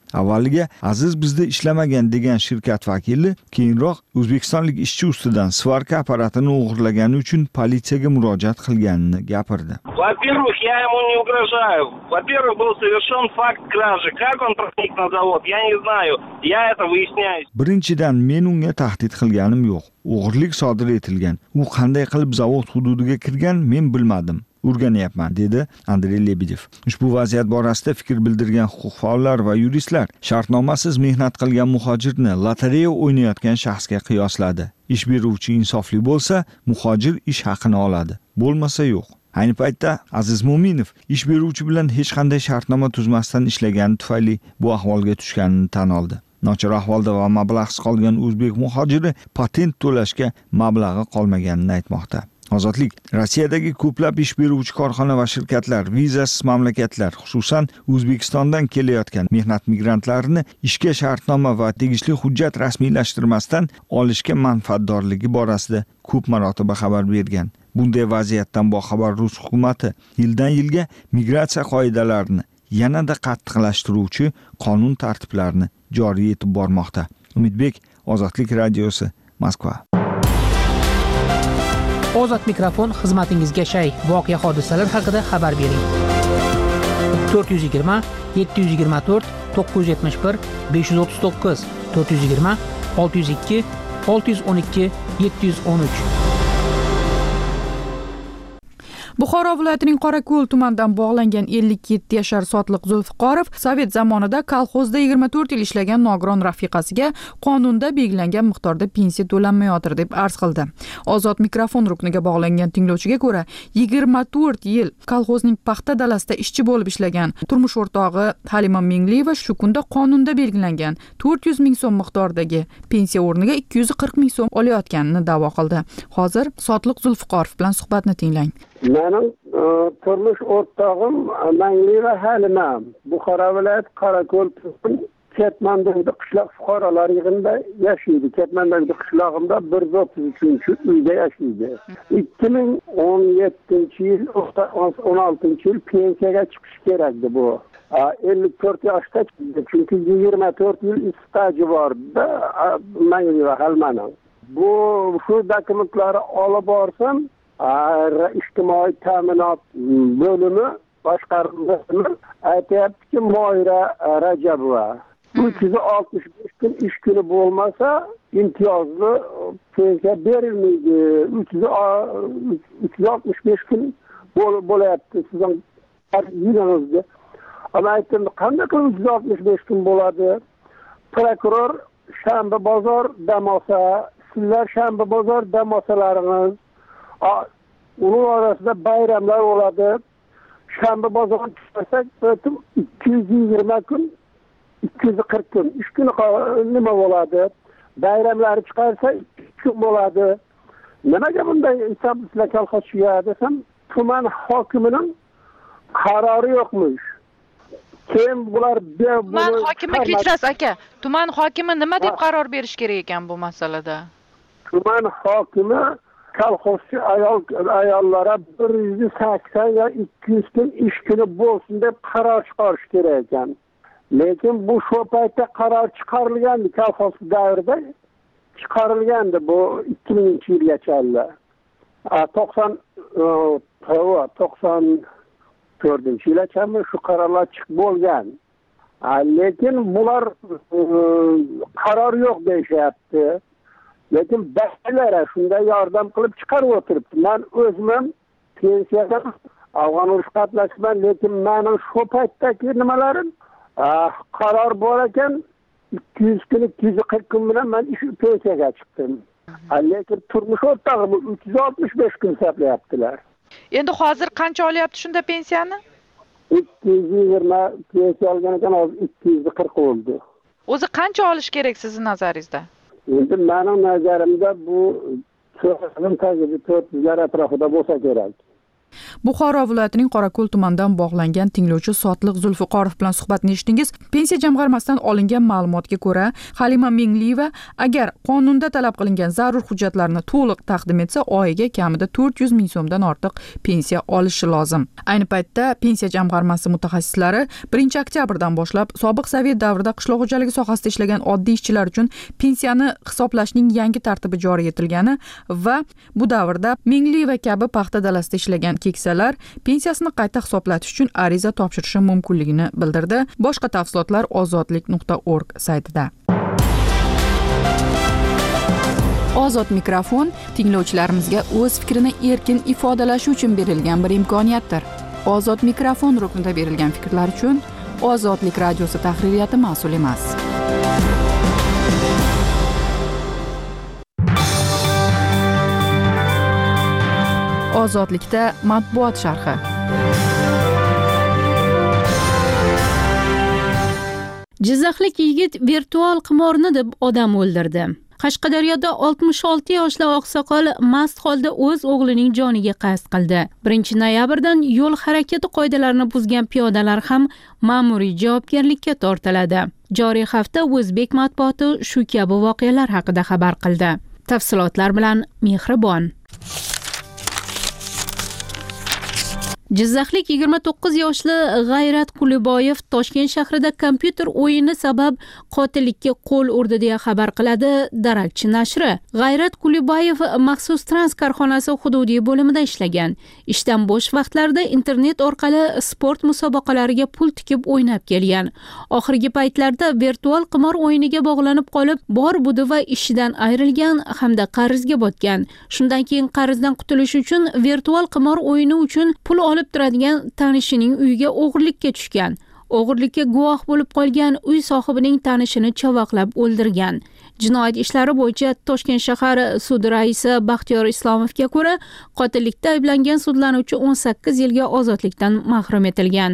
Avvaliga Aziz bizda ishlamagan degan shirkat vakili keyinroq o'zbekistonlik ishchi ustidan svarka apparatini o'g'irlagani uchun politsiyaga murojaat qilganini gapirdi. Во-первых, я ему не угрожаю. Во-первых, был совершен факт кражи. Как он проник на завод, я не знаю. Я это выясняю. Birinchidan men unga tahdid qilganim yo'q. O'g'irlik sodir etilgan. U qanday qilib zavod hududiga kirgan men bilmadim. O'rganyapman, dedi Andrey Lebedev. Ushbu vaziyat borasida fikr bildirgan huquq faollar va yuristlar shartnomasiz mehnat qilgan muhojirni lotereya o'ynayotgan shaxsga qiyosladi. Ish beruvchi insofli bo'lsa, muhojir ish haqini oladi. Bo'lmasa yo'q. Ayni paytda Aziz Mo'minov ish beruvchi bilan hech qanday shartnoma tuzmasdan ishlagani tufayli bu ahvolga tushganini tan oldi. Nochor ahvolda va mablag'siz qolgan o'zbek muhojiri patent to'lashga mablag'i qolmaganini aytmoqda. Ozodlik Rossiyadagi ko'plab ish beruvchi korxona va shirkatlar vizasiz mamlakatlar, xususan O'zbekistondan kelayotgan mehnat migrantlarini ishga shartnoma va tegishli hujjat rasmiylashtirmasdan olishga manfaatdorligi borasida ko'p marotaba xabar bergan. Bunday vaziyatdan boxabar Rus hukumatı yildan yilga migratsiya qoidalarini yanada qattiqlashtiruvchi qonun tartiblarini joriy etib bormoqda. Umidbek, Ozodlik radiosi, Moskva. Ozod mikrofon xizmatingizga shay. Voqea hodisalar haqida xabar bering. to'rt yuz yigirma yetti yuz yigirma to'rt to'qqiz yuz yetmish bir besh yuz o'ttiz to'qqiz to'rt yuz yigirma olti yuz ikki olti yuz o'n ikki yetti yuz o'n uch. Buxoro viloyatining Qorako'l tumanidan bog'langan ellik yetti yashar Sotliq Zulfiqorov Sovet zamonida kolxozda yigirma to'rt yil ishlagan nogiron rafiqasiga qonunda belgilangan miqdorda pensiya to'lanmayotir deb arz qildi. Ozod mikrofon rukniga bog'langan tinglovchiga ko'ra, yigirma to'rt yil kolxozning paxta dalasida ishchi bo'lib ishlagan turmush o'rtog'i Halima Mingliyeva shu kunda qonunda belgilangan to'rt yuz ming so'm miqdoridagi pensiya o'rniga ikki yuz qirq ming so'm olayotganini da'vo qildi. Hozir Sotliq Zulfiqorov bilan suhbatni tinglang. Mening turmush o'rtog'im Mangliyeva Halima Buxoro viloyati Qorako'l tumani Ketmandagi qishloq fuqarolar yig'inida yashaydi. Ketmandagi qishlog'imda bir yuz o'ttiz uchinchi uyda yashaydi. ikki ming o'n yettinchi yil o'n oltinchi yil pensiyaga chiqish kerak edi bu. ellik to'rt yoshda chiqdi. Chunki yigirma to'rt yil staji bordi Mangliyeva Halimaning. Bu shu dokumentlari olib borsam ijtimoiy ta'minot bo'limi boshqarmasi aytayaptiki, Moira Rajabova uch yuz oltmish besh kun ish kuni bo'lmasa imtiyozli pensiya berilmaydi. uch yuz oltmish besh kun bo'layapti sizning yilingizda. Ama aytdim, qanday qilib uch yuz oltmish besh kun bo'ladi? Prokuror shanba bozor dam olsa, sizlar shanba bozor dam olsalaringiz, uning orasida bayramlar bo'ladi. Shanba bozorga chiqsak, o'tib ikki yuz yigirma kun, ikki yuz qirq kun ish kuni nima bo'ladi? Bayramlar chiqarsa ikki kun bo'ladi. Nimaga bunday hisoblar kolxozchiga desam, tuman hokimining qarori yo'qmish. Keyin bular tuman hokimi kechras aka, tuman hokimi nima deb qaror berish kerak ekan bu masalada? Tuman hokimi kolxozchi ayol ayollara bir yuz sakson ya ikki yuz kun ish kuni bo'lsin deb qaror chiqarish kerak ekan. Lekin bu shu paytda qaror chiqarilgandi, kolxoz davrida chiqarilgandi bu ikki minginchi yilgacha. to'qson to'qson to'rtinchi yilgacha shu qarorlar chiqib bo'lgan. Lekin bular qaror yo'q deyishyapti. Lekin ba'zilari shunday yordam qilib chiqarib o'tiribdi. Men o'zim pensiyadan Afg'on urush qatnashman, lekin mening shu paytdagi nimalarim qaror bor ekan, ikki yuz kun, ikki yuz qirq kun bilan men ish pensiyaga chiqdim. Lekin turmush o'rtog'im uch yuz oltmish besh kun hisoblayaptilar. Endi hozir qancha olyapti shunda pensiyani? ikki yuz yigirma pensiya olgan ekan, hozir ikki yuz qirq bo'ldi. O'zi qancha olish kerak sizning nazaringizda? Endi mening nazarimda bu to'rt yuzlar atrofida bo'lsa kerak. Buxoro viloyatining Qorako'l tumanidan bog'langan tinglovchi Sotliq Zulfiqorov bilan suhbatni eshitdingiz. Pensiya jamg'armasidan olingan ma'lumotga ko'ra, Halima Mingliyeva agar qonunda talab qilingan zarur hujjatlarni to'liq taqdim etsa, oyiga kamida to'rt yuz ming so'mdan ortiq pensiya olishi lozim. Ayni paytda pensiya jamg'armasi mutaxassislari birinchi oktyabrdan boshlab sobiq Sovet davrida qishloq xo'jaligi sohasida ishlagan oddiy ishchilar uchun pensiyani hisoblashning yangi tartibi joriy etilgani va bu davrda Mingliyeva kabi paxta dalasida ishlagan keksalar pensiyasini qayta hisoblatish uchun ariza topshirishi mumkinligini bildirdi. Boshqa tafsilotlar ozodlik nuqta org saytida. Ozod mikrofon tinglovchilarimizga o'z fikrini erkin ifodalashi uchun berilgan bir imkoniyatdir. Ozod mikrofon ruknida berilgan fikrlar uchun Ozodlik radiosi tahririyati mas'ul emas. Ozodlikda matbuot sharhi. Jizzaxlik yigit virtual qimorni deb odam o'ldirdi. Qashqadaryoda oltmish olti yoshli oqsoqol mast holda o'z o'g'lining joniga qasd qildi. birinchi noyabrdan yo'l harakati qoidalarini buzgan piyodalar ham ma'muriy javobgarlikka tortiladi. Joriy hafta O'zbek matbuoti shu kabi voqealar haqida xabar qildi. Tafsilotlar bilan Mehribon. Jizzaxlik yigirma to'qqiz yoshli G'ayrat Quliboyev Toshkent shahrida kompyuter o'yini sabab qotillikka qo'l urdi deya xabar qiladi Darakchi nashri. G'ayrat Quliboyev maxsus trans korxonasi hududiy bo'limida ishlagan. Ishdan bo'sh vaqtlarida internet orqali sport musobaqalariga pul tikib o'ynab kelgan. Oxirgi paytlarda virtual qimor o'yiniga bog'lanib qolib, bor budi va ishidan ayrilgan hamda qarzga botgan. Shundan keyin qarzdan qutulish uchun virtual qimor o'yini uchun pul olib turadigan tanishining uyiga o'g'irlikka tushgan. O'g'irlikka guvoh bo'lib qolgan uy sohibining tanishini chavoqlab o'ldirgan. Jinoyat ishlari bo'yicha Toshkent shahar sudi raisi Baxtiyor Islomovga ko'ra, qotillikda ayblangan sudlanuvchi o'n sakkiz yilga ozodlikdan mahrum etilgan.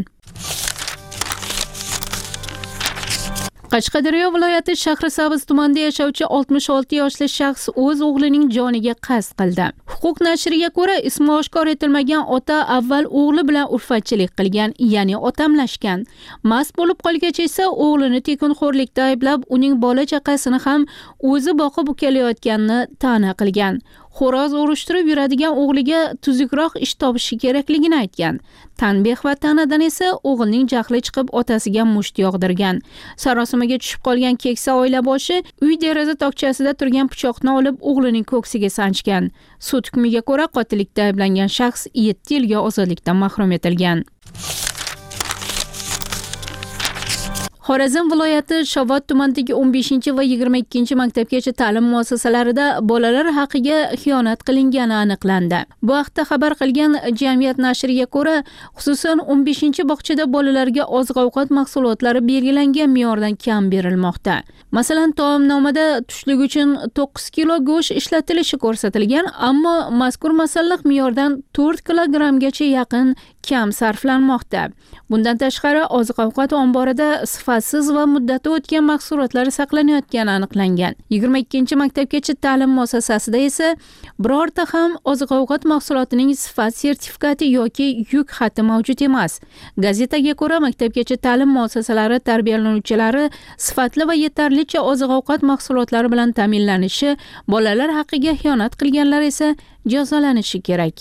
Qashqadaryo viloyati Shahrisabz tumanida yashovchi oltmish olti yoshli shaxs o'z o'g'lining joniga qasd qildi. Huquq nashriga ko'ra, ismi oshkor etilmagan ota avval o'g'li bilan urfatchilik qilgan, ya'ni otamlashgan. Mast bo'lib qolgach esa o'g'lini tekinxo'rlikda ayblab, uning bola chaqasini ham o'zi boqib ukalayotganini ta'na qilgan. Xo'roz urushtirib yuradigan o'g'liga tuzukroq ish topishi kerakligini aytgan. Tanbeh va ta'nadan esa o'g'ilning jahli chiqib otasiga musht yog'dirgan. Sarosimaga tushib qolgan keksa oila boshi uy deraza tokchasida turgan pichoqni olib o'g'lining ko'ksiga sanchgan. Sud hukmiga ko'ra qotillikda ayblangan shaxs yetti yilga ozodlikdan mahrum etilgan. Xorazm viloyati Shovot tumanidagi o'n beshinchi va yigirma ikkinchi maktabgacha ta'lim muassasalarida bolalar haqqiga xiyonat qilingani aniqlandi. Bu haqda xabar qilgan Jamiyat nashriga ko'ra, xususan o'n beshinchi bog'chada bolalarga oziq-ovqat mahsulotlari belgilangan me'yordan kam berilmoqda. Masalan, taomnomada tushlik uchun to'qqiz kilo go'sht ishlatilishi ko'rsatilgan, ammo mazkur masalliq me'yordan to'rt kilogrammgacha yaqin kam sarflanmoqda. Bundan tashqari, oziq-ovqat omborida sifatsiz va muddati o'tgan mahsulotlar saqlanayotgani aniqlangan. yigirma ikkinchi maktabgacha ta'lim muassasasida esa birorta ham oziq-ovqat mahsulotining sifat sertifikati yoki yuk xati mavjud emas. Gazetaga ko'ra, maktabgacha ta'lim muassasalari tarbiyalanuvchilari sifatli va yetarlicha oziq-ovqat mahsulotlari bilan ta'minlanishi, bolalar haqqiga xiyonat qilganlar esa jazolanishi kerak.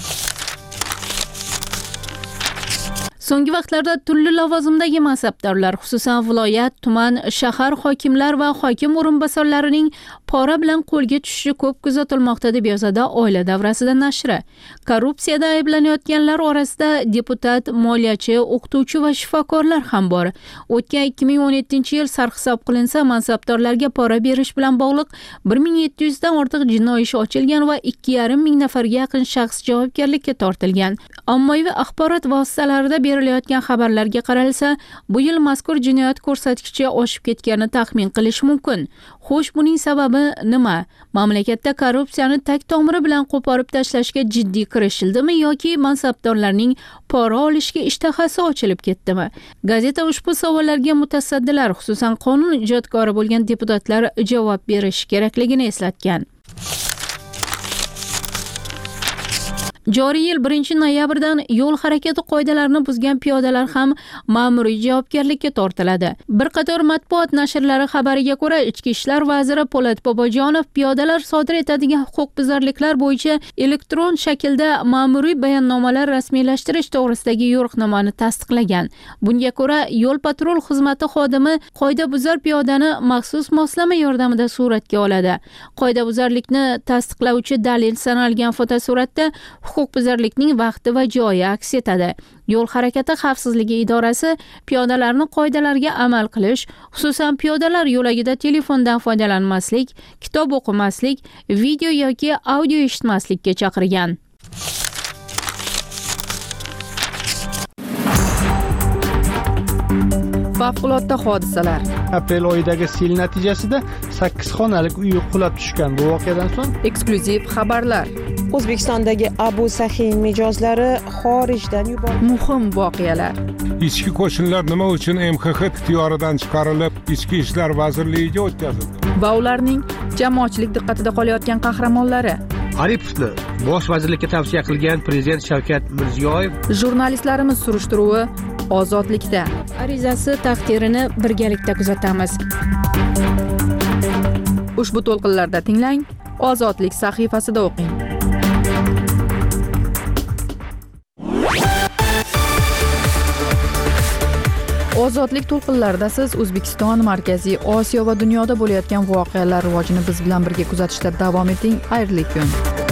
So'nggi vaqtlarda turli lavozimdagi mansabdorlar, xususan viloyat, tuman, shahar hokimlar va hokim o'rinbosarlarining pora bilan qo'lga tushishi ko'p kuzatilmoqda deb yozadi Oila davrasida nashri. Korrupsiyada ayblanayotganlar orasida deputat, moliyachi, o'qituvchi va shifokorlar ham bor. O'tgan ikki ming o'n yettinchi yil sarhisob qilinsa, mansabdorlarga pora berish bilan bog'liq bir ming yetti yuz dan ortiq jinoiy ish ochilgan va ikki yarim ming nafarga yaqin shaxs javobgarlikka tortilgan. Ommaviy axborot vositalarida berilayotgan xabarlarga qaralsa, bu yil mazkur jinoyat ko'rsatkichi oshib ketganini taxmin qilish mumkin. Xo'sh, buning sababi nima? Mamlakatda korrupsiyani tag tomiri bilan qo'porib tashlashga jiddiy kirishildimi yoki mansabdorlarning pora olishga ishtahasi ochilib ketdimi? Gazeta ushbu savollarga mutasaddilar, xususan qonun ijodkori bo'lgan deputatlar javob berish kerakligini eslatgan. Joriy yil birinchi noyabrdan yo'l harakati qoidalarini buzgan piyodalar ham ma'muriy javobgarlikka tortiladi. Bir qator matbuot nashrlari xabariga ko'ra, Ichki ishlar vaziri Po'lat Bobojonov piyodalar sodir etadigan huquqbuzarliklar bo'yicha elektron shaklda ma'muriy bayonnomalar rasmiylashtirish to'g'risidagi yo'riqnomani tasdiqlagan. Bunga ko'ra, yo'l patrul xizmati xodimi qoidabuzar piyodani maxsus moslama yordamida suratga oladi. Qoidabuzarlikni tasdiqlovchi dalil sanalgan fotosuratda huquqbuzarlikning vaqti va joyi aks etadi. Yo'l harakati xavfsizligi idorasi piyodalarni qoidalarga amal qilish, xususan piyodalar yo'lagida telefondan foydalanmaslik, kitob o'qimaslik, video yoki audio eshitmaslikka chaqirgan. Favqulodda hodisalar. Aprel oyidagi sel natijasida sakkiz xonalik uy qulab tushgan. Bu voqeadan so'ng eksklyuziv xabarlar. O'zbekistondagi Abu Sahin mijozlari xorijdan yuborildi. Muhim voqealar. Ichki qo'shinlar nima uchun M X X ixtiyoridan chiqarilib, Ichki ishlar vazirligiga o'tkazildi? Va ularning jamoatchilik diqqatida qolayotgan qahramonlari. Aripovni bosh vazirlikka tavsiya qilgan prezident Shavkat Mirziyoyev. Jurnalistlarimiz surishtiruvi ozodlikda. Arizasi taqdirini birgalikda kuzatamiz. Ushbu to'lqinlarda tinglang, Ozodlik sahifasida o'qing. Ozodlik to'lqinlarida siz O'zbekiston, Markaziy Osiyo va dunyoda bo'layotgan voqealar rivojini biz bilan birga kuzatishda davom eting. Xayrli kun.